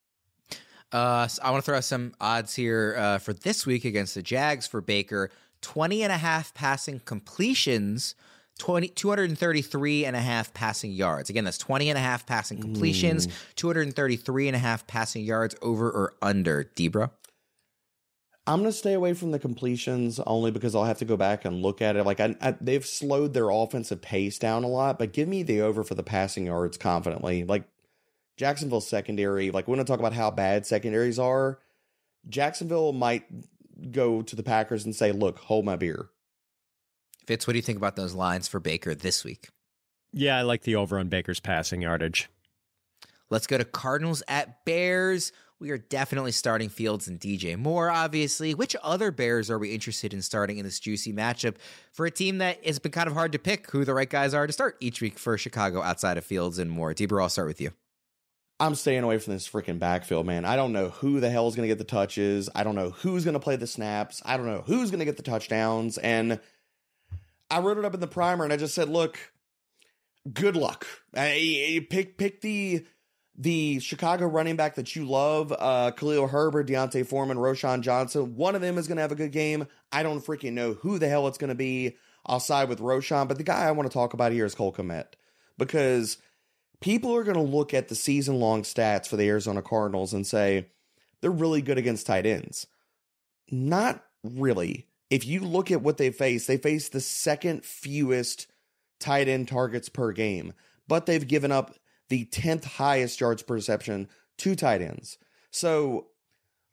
Uh, so I want to throw out some odds here uh, for this week against the Jags for Baker. twenty and a half passing completions, twenty, two hundred thirty-three and a half passing yards. Again, that's twenty and a half passing completions, mm. two hundred thirty-three and a half passing yards over or under. Debra? I'm going to stay away from the completions only because I'll have to go back and look at it. Like I, I, they've slowed their offensive pace down a lot, but give me the over for the passing yards confidently. Like Jacksonville secondary, like we want to talk about how bad secondaries are. Jacksonville might go to the Packers and say, look, hold my beer. Fitz, what do you think about those lines for Baker this week? Yeah, I like the over on Baker's passing yardage. Let's go to Cardinals at Bears. We are definitely starting Fields and D J Moore, obviously. Which other Bears are we interested in starting in this juicy matchup for a team that has been kind of hard to pick who the right guys are to start each week for Chicago outside of Fields and Moore? Debra, I'll start with you. I'm staying away from this freaking backfield, man. I don't know who the hell is going to get the touches. I don't know who's going to play the snaps. I don't know who's going to get the touchdowns. And I wrote it up in the primer and I just said, look, good luck. I, pick pick the the Chicago running back that you love, uh, Khalil Herbert, Deontay Foreman, Roschon Johnson. One of them is going to have a good game. I don't freaking know who the hell it's going to be. I'll side with Roschon. But the guy I want to talk about here is Cole Kmet, because people are going to look at the season-long stats for the Arizona Cardinals and say, they're really good against tight ends. Not really. If you look at what they face, they face the second fewest tight end targets per game, but they've given up the tenth highest yards per reception to tight ends. So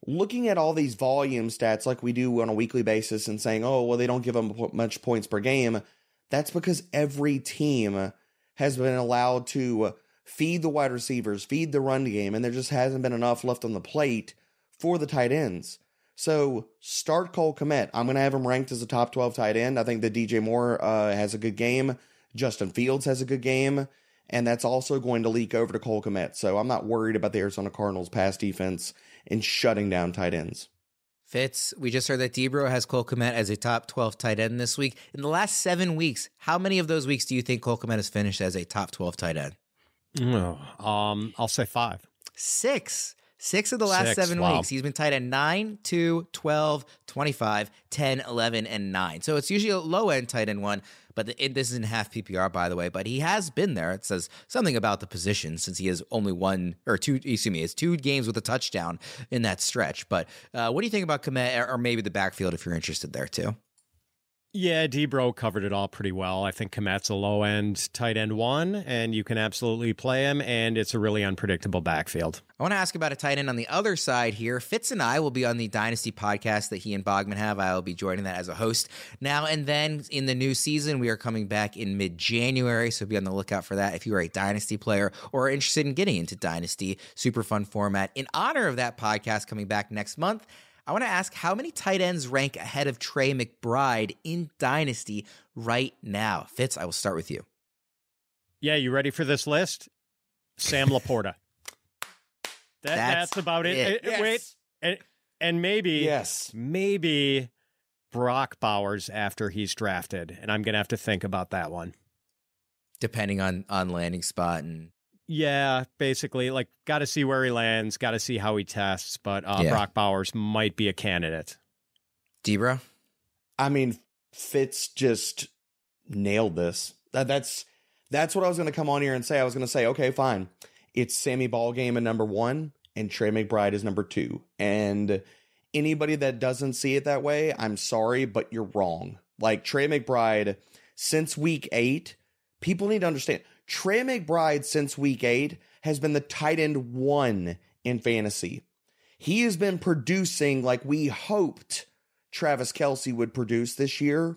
looking at all these volume stats like we do on a weekly basis and saying, oh, well, they don't give them much points per game, that's because every team has been allowed to feed the wide receivers, feed the run game, and there just hasn't been enough left on the plate for the tight ends. So start Cole Kmet. I'm going to have him ranked as a top twelve tight end. I think that D J Moore uh, has a good game. Justin Fields has a good game. And that's also going to leak over to Cole Kmet. So I'm not worried about the Arizona Cardinals' pass defense and shutting down tight ends. Fitz, we just heard that Debro has Cole Kmet as a top twelve tight end this week. In the last seven weeks, how many of those weeks do you think Cole Kmet has finished as a top twelve tight end? Oh, um, I'll say five. Six. Six of the last Six, seven wow. weeks. He's been tight end nine, two, twelve, twenty-five, ten, eleven, and nine. So it's usually a low-end tight end one, but the, it, this isn't half P P R, by the way, but he has been there. It says something about the position since he has only one, or two, excuse me, it's two games with a touchdown in that stretch. But uh, what do you think about Kmet, or maybe the backfield if you're interested there too? Yeah, Debro covered it all pretty well. I think Kmet's a low-end tight end one, and you can absolutely play him, and it's a really unpredictable backfield. I want to ask about a tight end on the other side here. Fitz and I will be on the Dynasty podcast that he and Bogman have. I will be joining that as a host now and then in the new season. We are coming back in mid-January, so be on the lookout for that if you are a Dynasty player or are interested in getting into Dynasty. Super fun format. In honor of that podcast coming back next month, I want to ask how many tight ends rank ahead of Trey McBride in Dynasty right now? Fitz, I will start with you. Yeah, you ready for this list? Sam Laporta. That, That's that's about it. it. Uh, Yes. Wait, and, and maybe, Yes. maybe Brock Bowers after he's drafted, and I'm going to have to think about that one. Depending on, on landing spot and Yeah, basically, like, got to see where he lands, got to see how he tests, but uh, Yeah. Brock Bowers might be a candidate. Debra. I mean, Fitz just nailed this. That, that's that's what I was going to come on here and say. I was going to say, okay, fine. It's Sammy Ballgame at number one, and Trey McBride is number two. And anybody that doesn't see it that way, I'm sorry, but you're wrong. Like, Trey McBride, since week eight, people need to understand, Trey McBride since week eight has been the tight end one in fantasy. He has been producing like we hoped Travis Kelce would produce this year.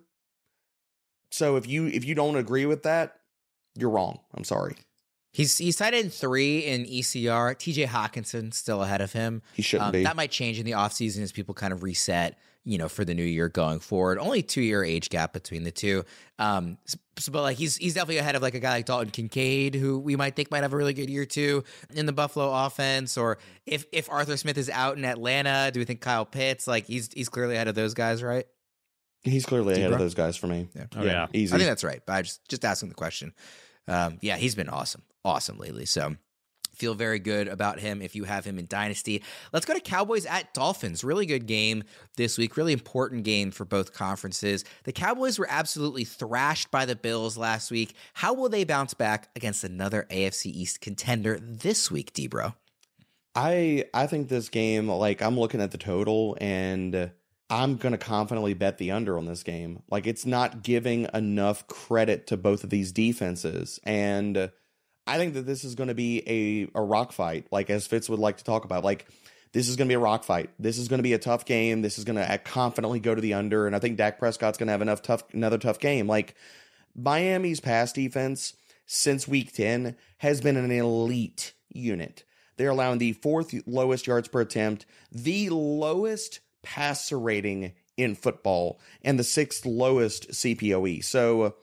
So if you if you don't agree with that, you're wrong. I'm sorry. He's he's tight end three in E C R. T J Hawkinson still ahead of him. He shouldn't Um, be. That might change in the offseason as people kind of reset, you know, for the new year going forward. Only two year age gap between the two. Um, so, but like he's he's definitely ahead of like a guy like Dalton Kincaid, who we might think might have a really good year too in the Buffalo offense. Or if if Arthur Smith is out in Atlanta, do we think Kyle Pitts? Like he's he's clearly ahead of those guys, right? He's clearly ahead Debra? of those guys for me. Yeah. Oh, yeah. Easy. I think that's right. But I just just asking the question. Um, yeah, he's been awesome, awesome lately. So feel very good about him if you have him in Dynasty. Let's go to Cowboys at Dolphins. Really good game this week. Really important game for both conferences. The Cowboys were absolutely thrashed by the Bills last week. How will they bounce back against another A F C East contender this week, Debro? I I think this game, like, I'm looking at the total and I'm going to confidently bet the under on this game. Like, it's not giving enough credit to both of these defenses. And I think that this is going to be a, a rock fight, like as Fitz would like to talk about. Like, this is going to be a rock fight. This is going to be a tough game. This is going to confidently go to the under. And I think Dak Prescott's going to have enough tough, another tough game. Like, Miami's pass defense since week ten has been an elite unit. They're allowing the fourth lowest yards per attempt, the lowest passer rating in football, and the sixth lowest C P O E. So,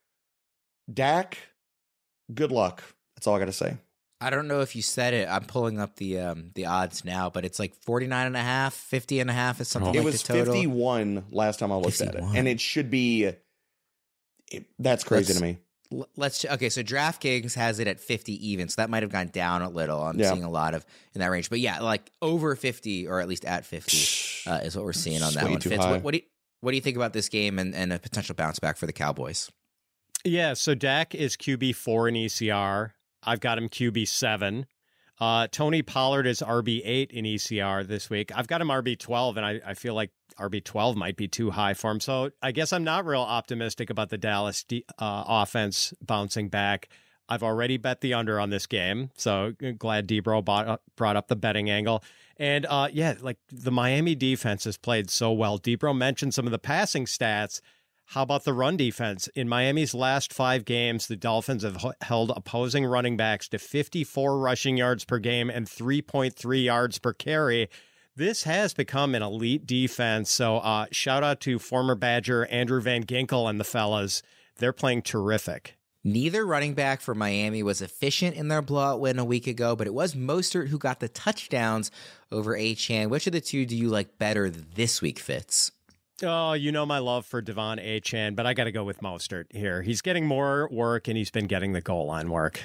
Dak, good luck. That's all I got to say. I don't know if you said it. I'm pulling up the um, the odds now, but it's like forty-nine and a half, fifty and a half is something It like was the total. fifty-one last time I looked at fifty-one. it. And it should be, it, that's crazy Let's- to me. L- Let's okay. So DraftKings has it at fifty even, so that might have gone down a little. I'm Yeah. seeing a lot of in that range, but yeah, like over fifty or at least at fifty uh, is what we're seeing on It's that way one. too Fitz, high. what, what do you what do you think about this game and, and a potential bounce back for the Cowboys? Yeah, so Dak is Q B four in E C R. I've got him Q B seven. Uh, Tony Pollard is R B eight in E C R this week. I've got him R B twelve, and I, I feel like R B twelve might be too high for him. So I guess I'm not real optimistic about the Dallas de- uh, offense bouncing back. I've already bet the under on this game, so glad Debro brought up, brought up the betting angle. And uh, yeah, like the Miami defense has played so well. Debro mentioned some of the passing stats. How about the run defense? In Miami's last five games, the Dolphins have h- held opposing running backs to fifty-four rushing yards per game and three point three yards per carry. This has become an elite defense. So uh, shout out to former Badger Andrew Van Ginkel and the fellas. They're playing terrific. Neither running back for Miami was efficient in their blowout win a week ago, but it was Mostert who got the touchdowns over Achane. Which of the two do you like better this week, Fitz? Oh, you know my love for Devon Achane, but I got to go with Mostert here. He's getting more work, and he's been getting the goal line work.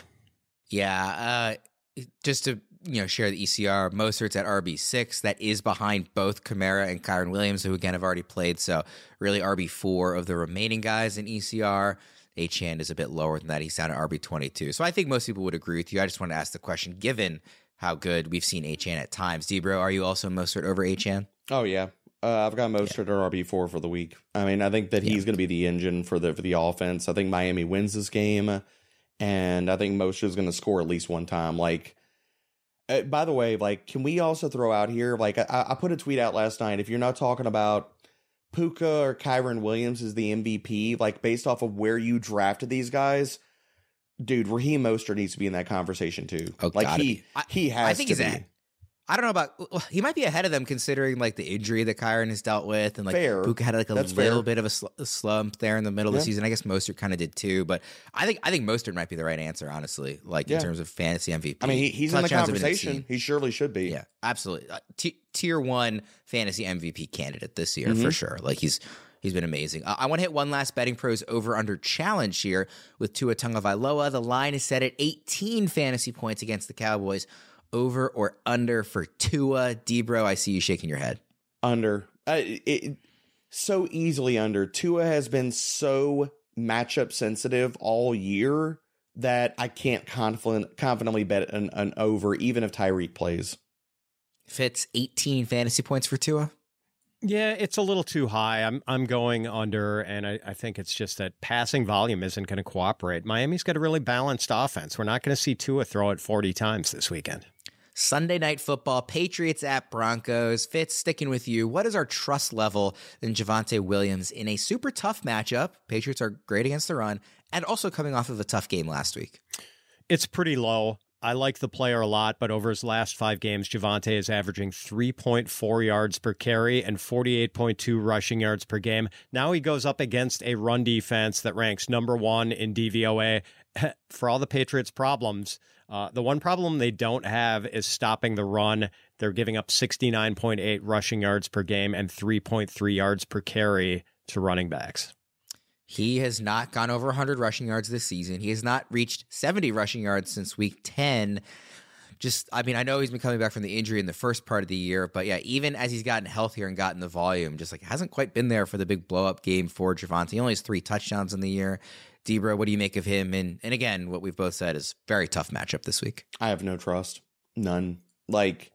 Yeah, uh, just to you know share the E C R, Mostert's at R B six. That is behind both Kamara and Kyren Williams, who again have already played. So really R B four of the remaining guys in E C R. Achane is a bit lower than that. He's down at R B twenty-two. So I think most people would agree with you. I just wanted to ask the question, given how good we've seen Achane at times. Debro, are you also Mostert over Achane? Oh, yeah. Uh, I've got Mostert at R B four for the week. I mean, I think that he's yeah. going to be the engine for the for the offense. I think Miami wins this game, and I think Mostert's going to score at least one time. Like, uh, by the way, like, can we also throw out here? Like, I, I put a tweet out last night. If you're not talking about Puka or Kyren Williams as the M V P, like based off of where you drafted these guys, dude, Raheem Mostert needs to be in that conversation too. Oh, like he I, he has. I think to he's be. at. I don't know about. Well, he might be ahead of them considering like the injury that Kyren has dealt with, and like fair. Puka had like a That's little fair. bit of a, sl- a slump there in the middle yeah. of the season. I guess Mostert kind of did too, but I think I think Mostert might be the right answer, honestly. Like yeah. in terms of fantasy M V P. I mean, he, he's in the conversation. He surely should be. Yeah, absolutely. Uh, t- tier one fantasy M V P candidate this year mm-hmm. for sure. Like he's. He's been amazing. Uh, I want to hit one last Betting Pros over-under challenge here with Tua Tagovailoa. The line is set at eighteen fantasy points against the Cowboys. Over or under for Tua? Debro, I see you shaking your head. Under. Uh, it, it, so easily under. Tua has been so matchup sensitive all year that I can't confident, confidently bet an, an over, even if Tyreek plays. Fitz, eighteen fantasy points for Tua? Yeah, it's a little too high. I'm I'm going under, and I, I think it's just that passing volume isn't going to cooperate. Miami's got a really balanced offense. We're not going to see Tua throw it forty times this weekend. Sunday Night Football, Patriots at Broncos. Fitz, sticking with you, what is our trust level in Javonte Williams in a super tough matchup? Patriots are great against the run, and also coming off of a tough game last week. It's pretty low. I like the player a lot, but over his last five games, Javonte is averaging three point four yards per carry and forty-eight point two rushing yards per game. Now he goes up against a run defense that ranks number one in D V O A. For all the Patriots' problems, uh, the one problem they don't have is stopping the run. They're giving up sixty-nine point eight rushing yards per game and three point three yards per carry to running backs. He has not gone over one hundred rushing yards this season. He has not reached seventy rushing yards since week ten. Just, I mean, I know he's been coming back from the injury in the first part of the year, but yeah, even as he's gotten healthier and gotten the volume, just like hasn't quite been there for the big blow-up game for Javonte. He only has three touchdowns in the year. Debra, what do you make of him? And, and again, what we've both said is very tough matchup this week. I have no trust. None. Like,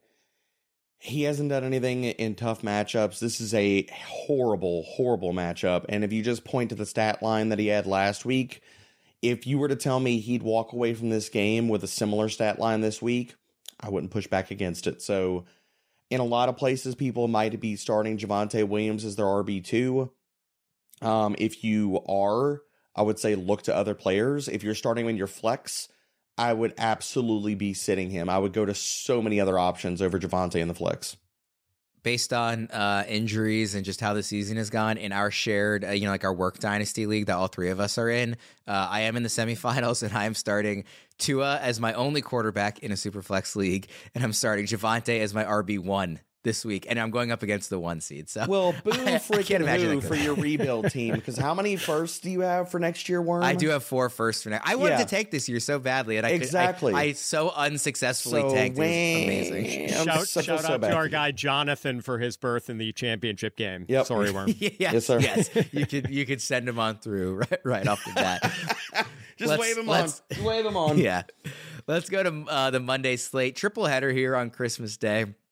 he hasn't done anything in tough matchups. This is a horrible, horrible matchup. And if you just point to the stat line that he had last week, if you were to tell me he'd walk away from this game with a similar stat line this week, I wouldn't push back against it. So in a lot of places, people might be starting Javonte Williams as their R B two. Um, if you are, I would say look to other players. If you're starting in your flex, I would absolutely be sitting him. I would go to so many other options over Javonte in the flex. Based on uh, injuries and just how the season has gone in our shared, uh, you know, like our work dynasty league that all three of us are in, uh, I am in the semifinals and I am starting Tua as my only quarterback in a super flex league, and I'm starting Javonte as my R B one this week, and I'm going up against the one seed. So, well, boo I, freaking I who for your rebuild team? Because how many firsts do you have for next year, Worm? I do have four firsts for next. I wanted Yeah. to tank this year so badly, and I could- Exactly. I, I so unsuccessfully So, tanked. It was wah. amazing. I'm Shout, so- shout so out bad to our for you. guy Jonathan for his berth in the championship game. Yep. Sorry, Worm. yes, Yes, sir. yes, you could you could send him on through right, right off the bat. Just Let's- wave him on. let's- Just wave him on. Yeah. Let's go to uh, the Monday slate. Triple header here on Christmas Day.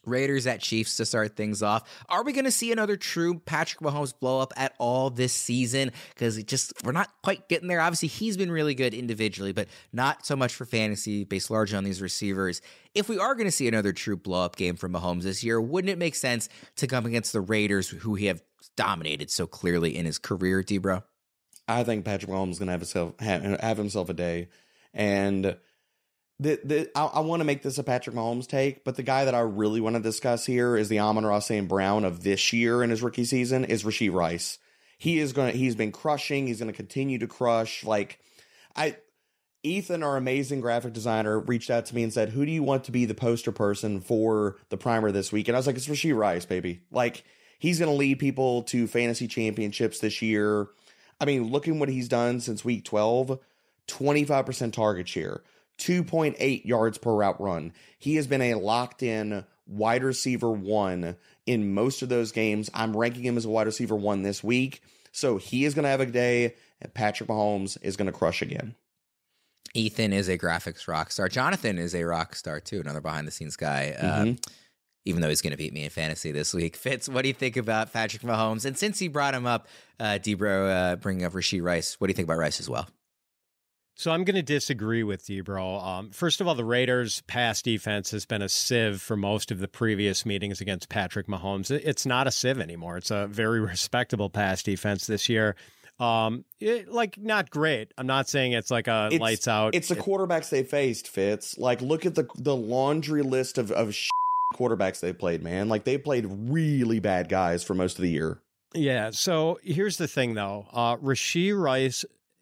Raiders at Chiefs to start things off. Are we going to see another true Patrick Mahomes blow up at all this season? Because it just we're not quite getting there. Obviously, he's been really good individually, but not so much for fantasy, based largely on these receivers. If we are going to see another true blow-up game from Mahomes this year, wouldn't it make sense to come against the Raiders, who he have dominated so clearly in his career, D-Bro? I think Patrick Mahomes is going to have himself have, have himself a day, and The, the, I, I want to make this a Patrick Mahomes take, but the guy that I really want to discuss here is the Amon-Ra Saint Brown of this year in his rookie season is Rashee Rice. He is going to, he's been crushing. He's going to continue to crush. Like I, Ethan, our amazing graphic designer, reached out to me and said, who do you want to be the poster person for the primer this week? And I was like, it's Rashee Rice, baby. Like he's going to lead people to fantasy championships this year. I mean, looking what he's done since week twelve, twenty-five percent target share. two point eight yards per route run. He has been a locked-in wide receiver one in most of those games. I'm ranking him as a wide receiver one this week. So he is going to have a day, and Patrick Mahomes is going to crush again. Ethan is a graphics rock star. Jonathan is a rock star, too, another behind-the-scenes guy, Mm-hmm. uh, even though he's going to beat me in fantasy this week. Fitz, what do you think about Patrick Mahomes? And since he brought him up, uh, D-Bro, uh, bringing up Rashee Rice, what do you think about Rice as well? So I'm going to disagree with you, bro. Um, first of all, the Raiders' pass defense has been a sieve for most of the previous meetings against Patrick Mahomes. It's not a sieve anymore. It's a very respectable pass defense this year. Um, it, like, not great. I'm not saying it's like a It's, lights out. It's the quarterbacks they faced, Fitz. Like, look at the the laundry list of, of quarterbacks they played, man. Like, they played really bad guys for most of the year. Yeah, so here's the thing, though. Uh, Rashee Rice...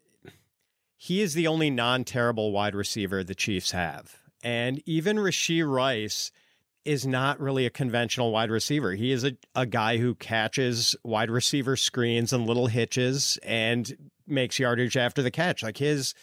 He is the only non-terrible wide receiver the Chiefs have. And even Rashee Rice is not really a conventional wide receiver. He is a, a guy who catches wide receiver screens and little hitches and makes yardage after the catch. Like his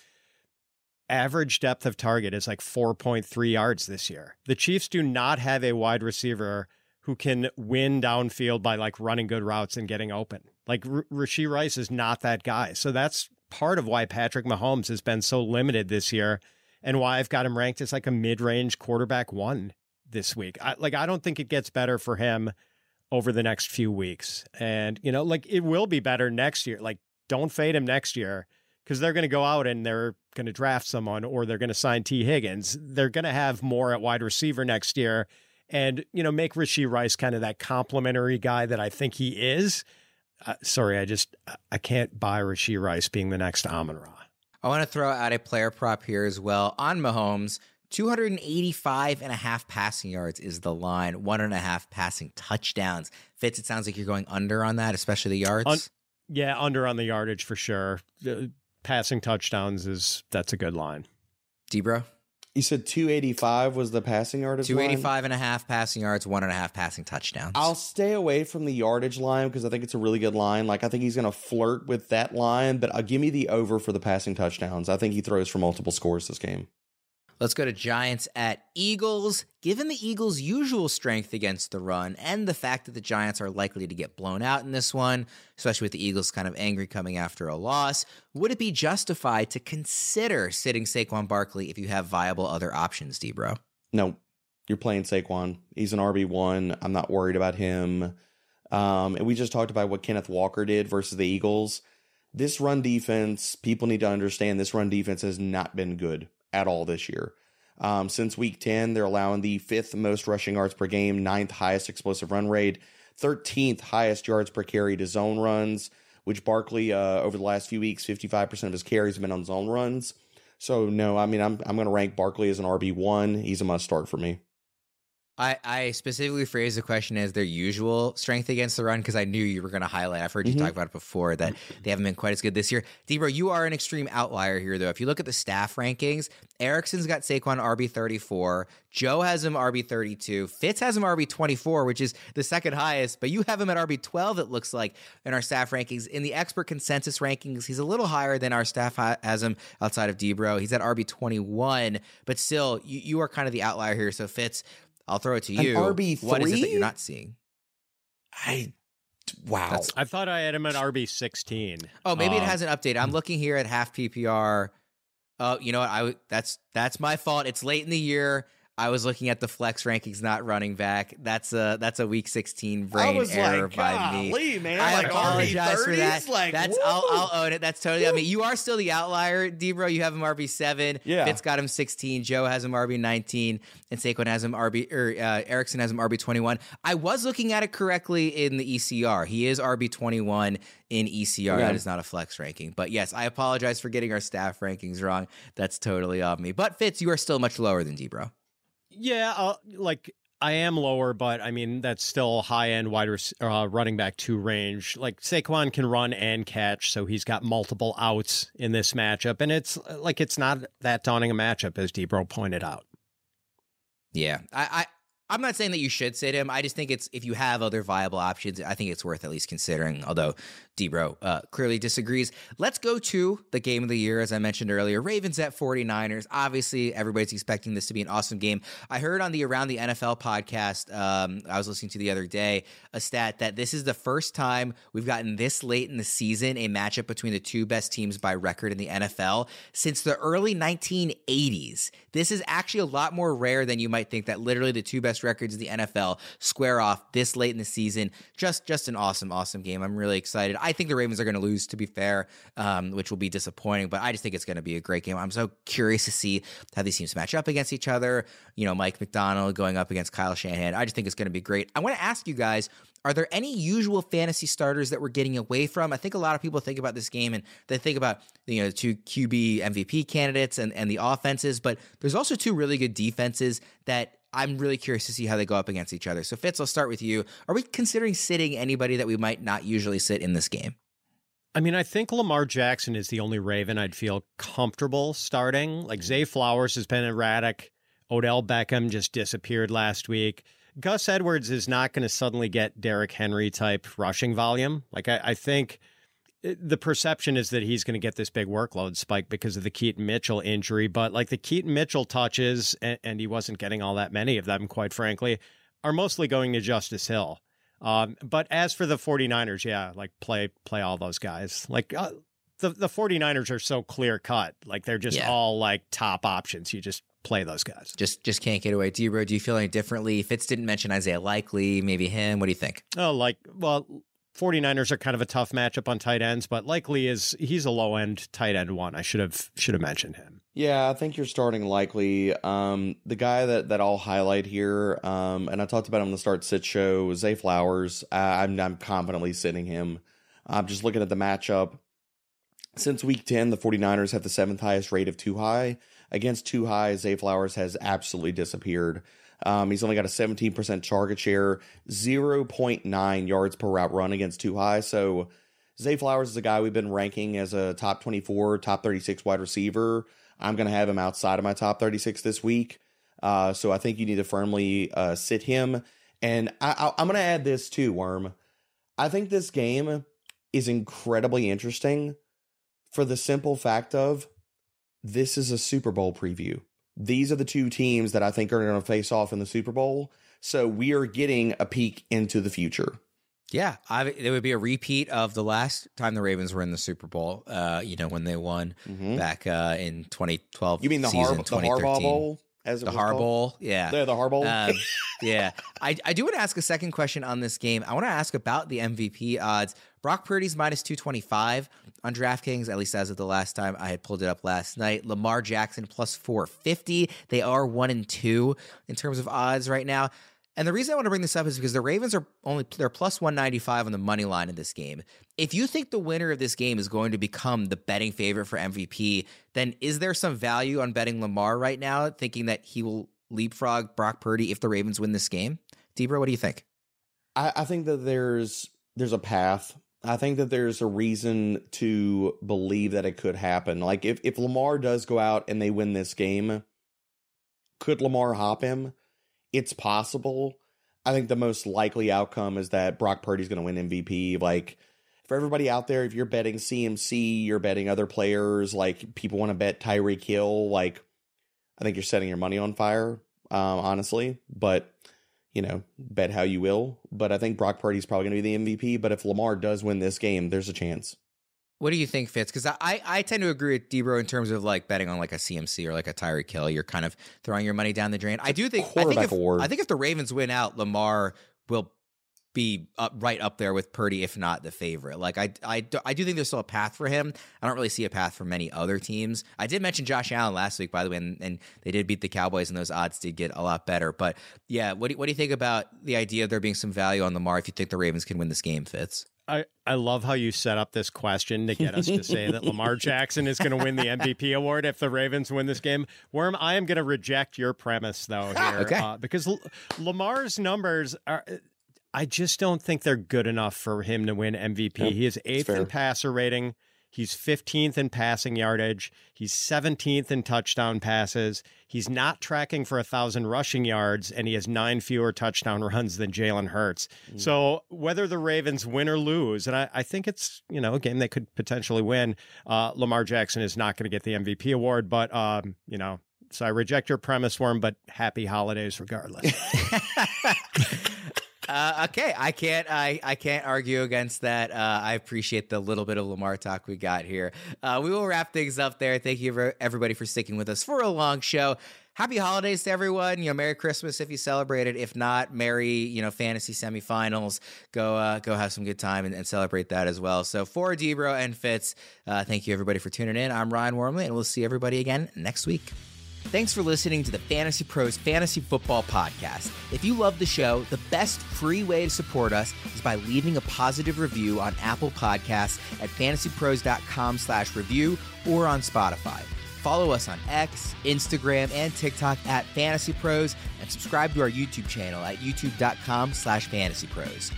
average depth of target is like four point three yards this year. The Chiefs do not have a wide receiver who can win downfield by like running good routes and getting open. Like R- Rashee Rice is not that guy. So that's part of why Patrick Mahomes has been so limited this year and why I've got him ranked as like a mid-range quarterback one this week. I, like, I don't think it gets better for him over the next few weeks. And, you know, like it will be better next year. Like, don't fade him next year because they're going to go out and they're going to draft someone or they're going to sign T. Higgins. They're going to have more at wide receiver next year and, you know, make Rashee Rice kind of that complimentary guy that I think he is. Uh, sorry, I just, I can't buy Rashee Rice being the next Amon-Ra. I want to throw out a player prop here as well. On Mahomes, two eighty-five and a half passing yards is the line, one and a half passing touchdowns. Fitz, it sounds like you're going under on that, especially the yards. Un- yeah, under on the yardage for sure. Uh, passing touchdowns is, that's a good line. D-Bro? You said two eighty-five was the passing yardage two eighty-five line? and a half passing yards, one and a half passing touchdowns. I'll stay away from the yardage line because I think it's a really good line. Like, I think he's going to flirt with that line, but uh, give me the over for the passing touchdowns. I think he throws for multiple scores this game. Let's go to Giants at Eagles. Given the Eagles' usual strength against the run and the fact that the Giants are likely to get blown out in this one, especially with the Eagles kind of angry coming after a loss, would it be justified to consider sitting Saquon Barkley if you have viable other options, D-Bro? No, you're playing Saquon. He's an R B one. I'm not worried about him. Um, and we just talked about what Kenneth Walker did versus the Eagles. This run defense, people need to understand this run defense has not been good at all this year. Um, since week ten, they're allowing the fifth most rushing yards per game, ninth highest explosive run rate, thirteenth highest yards per carry to zone runs, which Barkley, uh, over the last few weeks, fifty-five percent of his carries have been on zone runs. So, no, I mean, I'm I'm going to rank Barkley as an R B one. He's a must start for me. I, I specifically phrased the question as their usual strength against the run because I knew you were going to highlight. I've heard you Mm-hmm. talk about it before that they haven't been quite as good this year. D-Bro, you are an extreme outlier here, though. If you look at the staff rankings, Erickson's got Saquon R B thirty-four. Joe has him R B thirty-two. Fitz has him R B twenty-four, which is the second highest, but you have him at R B twelve, it looks like, in our staff rankings. In the expert consensus rankings, he's a little higher than our staff ha- has him outside of D-Bro. He's at R B twenty-one, but still, you, you are kind of the outlier here. So, Fitz, I'll throw it to An you. R B three? What is it that you're not seeing? I, wow. That's- I thought I had him at R B sixteen. Oh, maybe it Um, hasn't updated. I'm looking here at half P P R. Oh, you know what? I w- that's that's my fault. It's late in the year. I was looking at the flex rankings, not running back. That's a that's a week sixteen brain I was error like, by me. golly, man, I like apologize for that. Like, that's I'll, I'll own it. That's totally. I mean, you are still the outlier, Debro. You have him R B seven. Yeah. Fitz got him sixteen. Joe has him R B nineteen, and Saquon has him R B or uh, Erickson has him R B twenty-one. I was looking at it correctly in the E C R. He is R B twenty-one in E C R. Yeah. That is not a flex ranking. But yes, I apologize for getting our staff rankings wrong. That's totally on me. But Fitz, you are still much lower than Debro. Yeah, uh, like I am lower, but I mean that's still high end wide rec- uh, running back two range. Like Saquon can run and catch, so he's got multiple outs in this matchup, and it's like it's not that daunting a matchup as Debro pointed out. Yeah, I, I I'm not saying that you should sit him. I just think it's if you have other viable options, I think it's worth at least considering. Although Debro uh, clearly disagrees. Let's go to the game of the year, as I mentioned earlier. Ravens at forty-niners. Obviously, everybody's expecting this to be an awesome game. I heard on the Around the N F L podcast um, I was listening to the other day a stat that this is the first time we've gotten this late in the season a matchup between the two best teams by record in the N F L since the early nineteen eighties. This is actually a lot more rare than you might think, that literally the two best records in the N F L square off this late in the season. Just just an awesome, awesome game. I'm really excited. I think the Ravens are going to lose, to be fair, um, which will be disappointing, but I just think it's going to be a great game. I'm so curious to see how these teams match up against each other. You know, Mike McDonald going up against Kyle Shanahan. I just think it's going to be great. I want to ask you guys, are there any usual fantasy starters that we're getting away from? I think a lot of people think about this game and they think about, you know, the two Q B M V P candidates and, and the offenses, but there's also two really good defenses that I'm really curious to see how they go up against each other. So Fitz, I'll start with you. Are we considering sitting anybody that we might not usually sit in this game? I mean, I think Lamar Jackson is the only Raven I'd feel comfortable starting. Like Zay Flowers has been erratic. Odell Beckham just disappeared last week. Gus Edwards is not going to suddenly get Derrick Henry type rushing volume. Like I, I think the perception is that he's going to get this big workload spike because of the Keaton Mitchell injury. But like the Keaton Mitchell touches, and, and he wasn't getting all that many of them, quite frankly, are mostly going to Justice Hill. Um, but as for the forty-niners, yeah, like play play all those guys. Like uh, the, the forty-niners are so clear cut. Like they're just Yeah. all like top options. You just play those guys. Just just can't get away. Debro, do you feel any differently? Fitz didn't mention Isaiah Likely, maybe him. What do you think? Oh, like, well, forty-niners are kind of a tough matchup on tight ends, but Likely is, he's a low end tight end one. I should have should have mentioned him. Yeah, I think you're starting Likely. Um, the guy that, that I'll highlight here, um, and I talked about him on the Start Sit show, Zay Flowers. Uh, I'm, I'm confidently sitting him. I'm just looking at the matchup. Since week ten, the forty-niners have the seventh highest rate of too high. Against too high, Zay Flowers has absolutely disappeared. Um, he's only got a seventeen percent target share, zero point nine yards per route run against too high. So Zay Flowers is a guy we've been ranking as a top twenty-four, top thirty-six wide receiver. I'm going to have him outside of my top thirty-six this week. Uh, so I think you need to firmly uh, sit him. And I, I, I'm going to add this too, Worm. I think this game is incredibly interesting for the simple fact of this is a Super Bowl preview. These are the two teams that I think are going to face off in the Super Bowl. So we are getting a peek into the future. Yeah, I, it would be a repeat of the last time the Ravens were in the Super Bowl, uh, you know, when they won Mm-hmm. back uh, in twenty twelve. You mean the, season, Har- the Harbaugh Bowl? As it The was called? Harbaugh, yeah. Yeah, the Harbaugh. Um, yeah. I, I do want to ask a second question on this game. I want to ask about the M V P odds. Brock Purdy's minus two twenty-five on DraftKings, at least as of the last time I had pulled it up last night. Lamar Jackson plus four fifty. They are one and two in terms of odds right now. And the reason I want to bring this up is because the Ravens are only they're plus one ninety-five on the money line in this game. If you think the winner of this game is going to become the betting favorite for M V P, then is there some value on betting Lamar right now, thinking that he will leapfrog Brock Purdy if the Ravens win this game? Debra, what do you think? I, I think that there's there's a path. I think that there's a reason to believe that it could happen. Like if, if Lamar does go out and they win this game, could Lamar hop him? It's possible. I think the most likely outcome is that Brock Purdy's going to win M V P. Like, for everybody out there, if you're betting C M C, you're betting other players, like people want to bet Tyreek Hill, like I think you're setting your money on fire, um, honestly. But, you know, bet how you will. But I think Brock Purdy's probably going to be the M V P. But if Lamar does win this game, there's a chance. What do you think, Fitz? Because I, I tend to agree with Debro in terms of like betting on like a C M C or like a Tyreek Hill. You're kind of throwing your money down the drain. I do think I think, if, I think if the Ravens win out, Lamar will be up, right up there with Purdy, if not the favorite. Like I, I, I do think there's still a path for him. I don't really see a path for many other teams. I did mention Josh Allen last week, by the way, and, and they did beat the Cowboys, and those odds did get a lot better. But yeah, what do, what do you think about the idea of there being some value on Lamar if you think the Ravens can win this game, Fitz? I, I love how you set up this question to get us to say that Lamar Jackson is going to win the M V P award if the Ravens win this game. Worm, I am going to reject your premise, though, here. Okay. Uh, because L- Lamar's numbers are... I just don't think they're good enough for him to win M V P. Yep, he is eighth in passer rating. He's fifteenth in passing yardage. He's seventeenth in touchdown passes. He's not tracking for one thousand rushing yards, and he has nine fewer touchdown runs than Jalen Hurts. Mm. So whether the Ravens win or lose, and I, I think it's, you know, a game they could potentially win, uh, Lamar Jackson is not going to get the M V P award. But, um, you know, so I reject your premise, Worm, but happy holidays regardless. Uh, okay, I can't. I, I can't argue against that. Uh, I appreciate the little bit of Lamar talk we got here. Uh, we will wrap things up there. Thank you for everybody for sticking with us for a long show. Happy holidays to everyone. You know, Merry Christmas if you celebrate it. If not, Merry, you know, fantasy semifinals. Go, uh, go have some good time and, and celebrate that as well. So for Debro and Fitz, uh, thank you everybody for tuning in. I'm Ryan Wormley, and we'll see everybody again next week. Thanks for listening to the Fantasy Pros Fantasy Football Podcast. If you love the show, the best free way to support us is by leaving a positive review on Apple Podcasts at fantasypros.com slash review or on Spotify. Follow us on X, Instagram, and TikTok at Fantasy Pros, and subscribe to our YouTube channel at youtube.com slash fantasypros.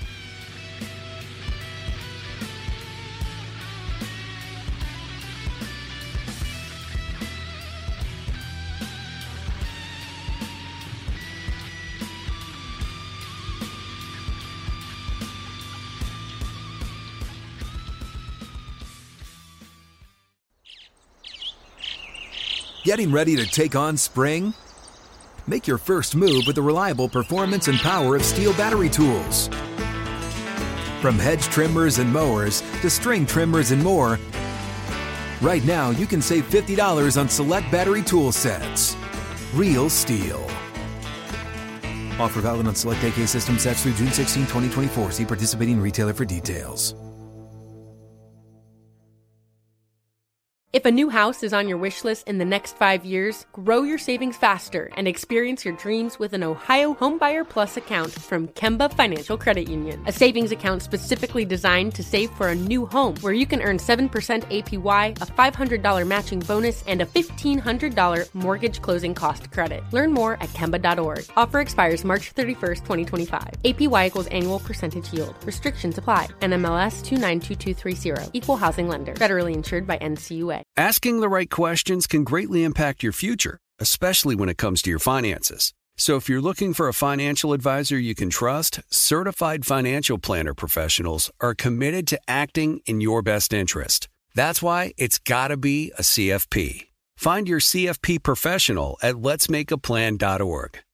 Getting ready to take on spring? Make your first move with the reliable performance and power of Steel battery tools. From hedge trimmers and mowers to string trimmers and more, right now you can save fifty dollars on select battery tool sets. Real Steel. Offer valid on select A K system sets through June sixteenth, twenty twenty-four. See participating retailer for details. If a new house is on your wish list in the next five years, grow your savings faster and experience your dreams with an Ohio Homebuyer Plus account from Kemba Financial Credit Union. A savings account specifically designed to save for a new home, where you can earn seven percent A P Y, a five hundred dollars matching bonus, and a fifteen hundred dollars mortgage closing cost credit. Learn more at Kemba dot org. Offer expires March thirty-first, twenty twenty-five. A P Y equals annual percentage yield. Restrictions apply. N M L S two nine two two three zero. Equal housing lender. Federally insured by N C U A. Asking the right questions can greatly impact your future, especially when it comes to your finances. So if you're looking for a financial advisor you can trust, certified financial planner professionals are committed to acting in your best interest. That's why it's got to be a C F P. Find your C F P professional at lets make a plan dot org.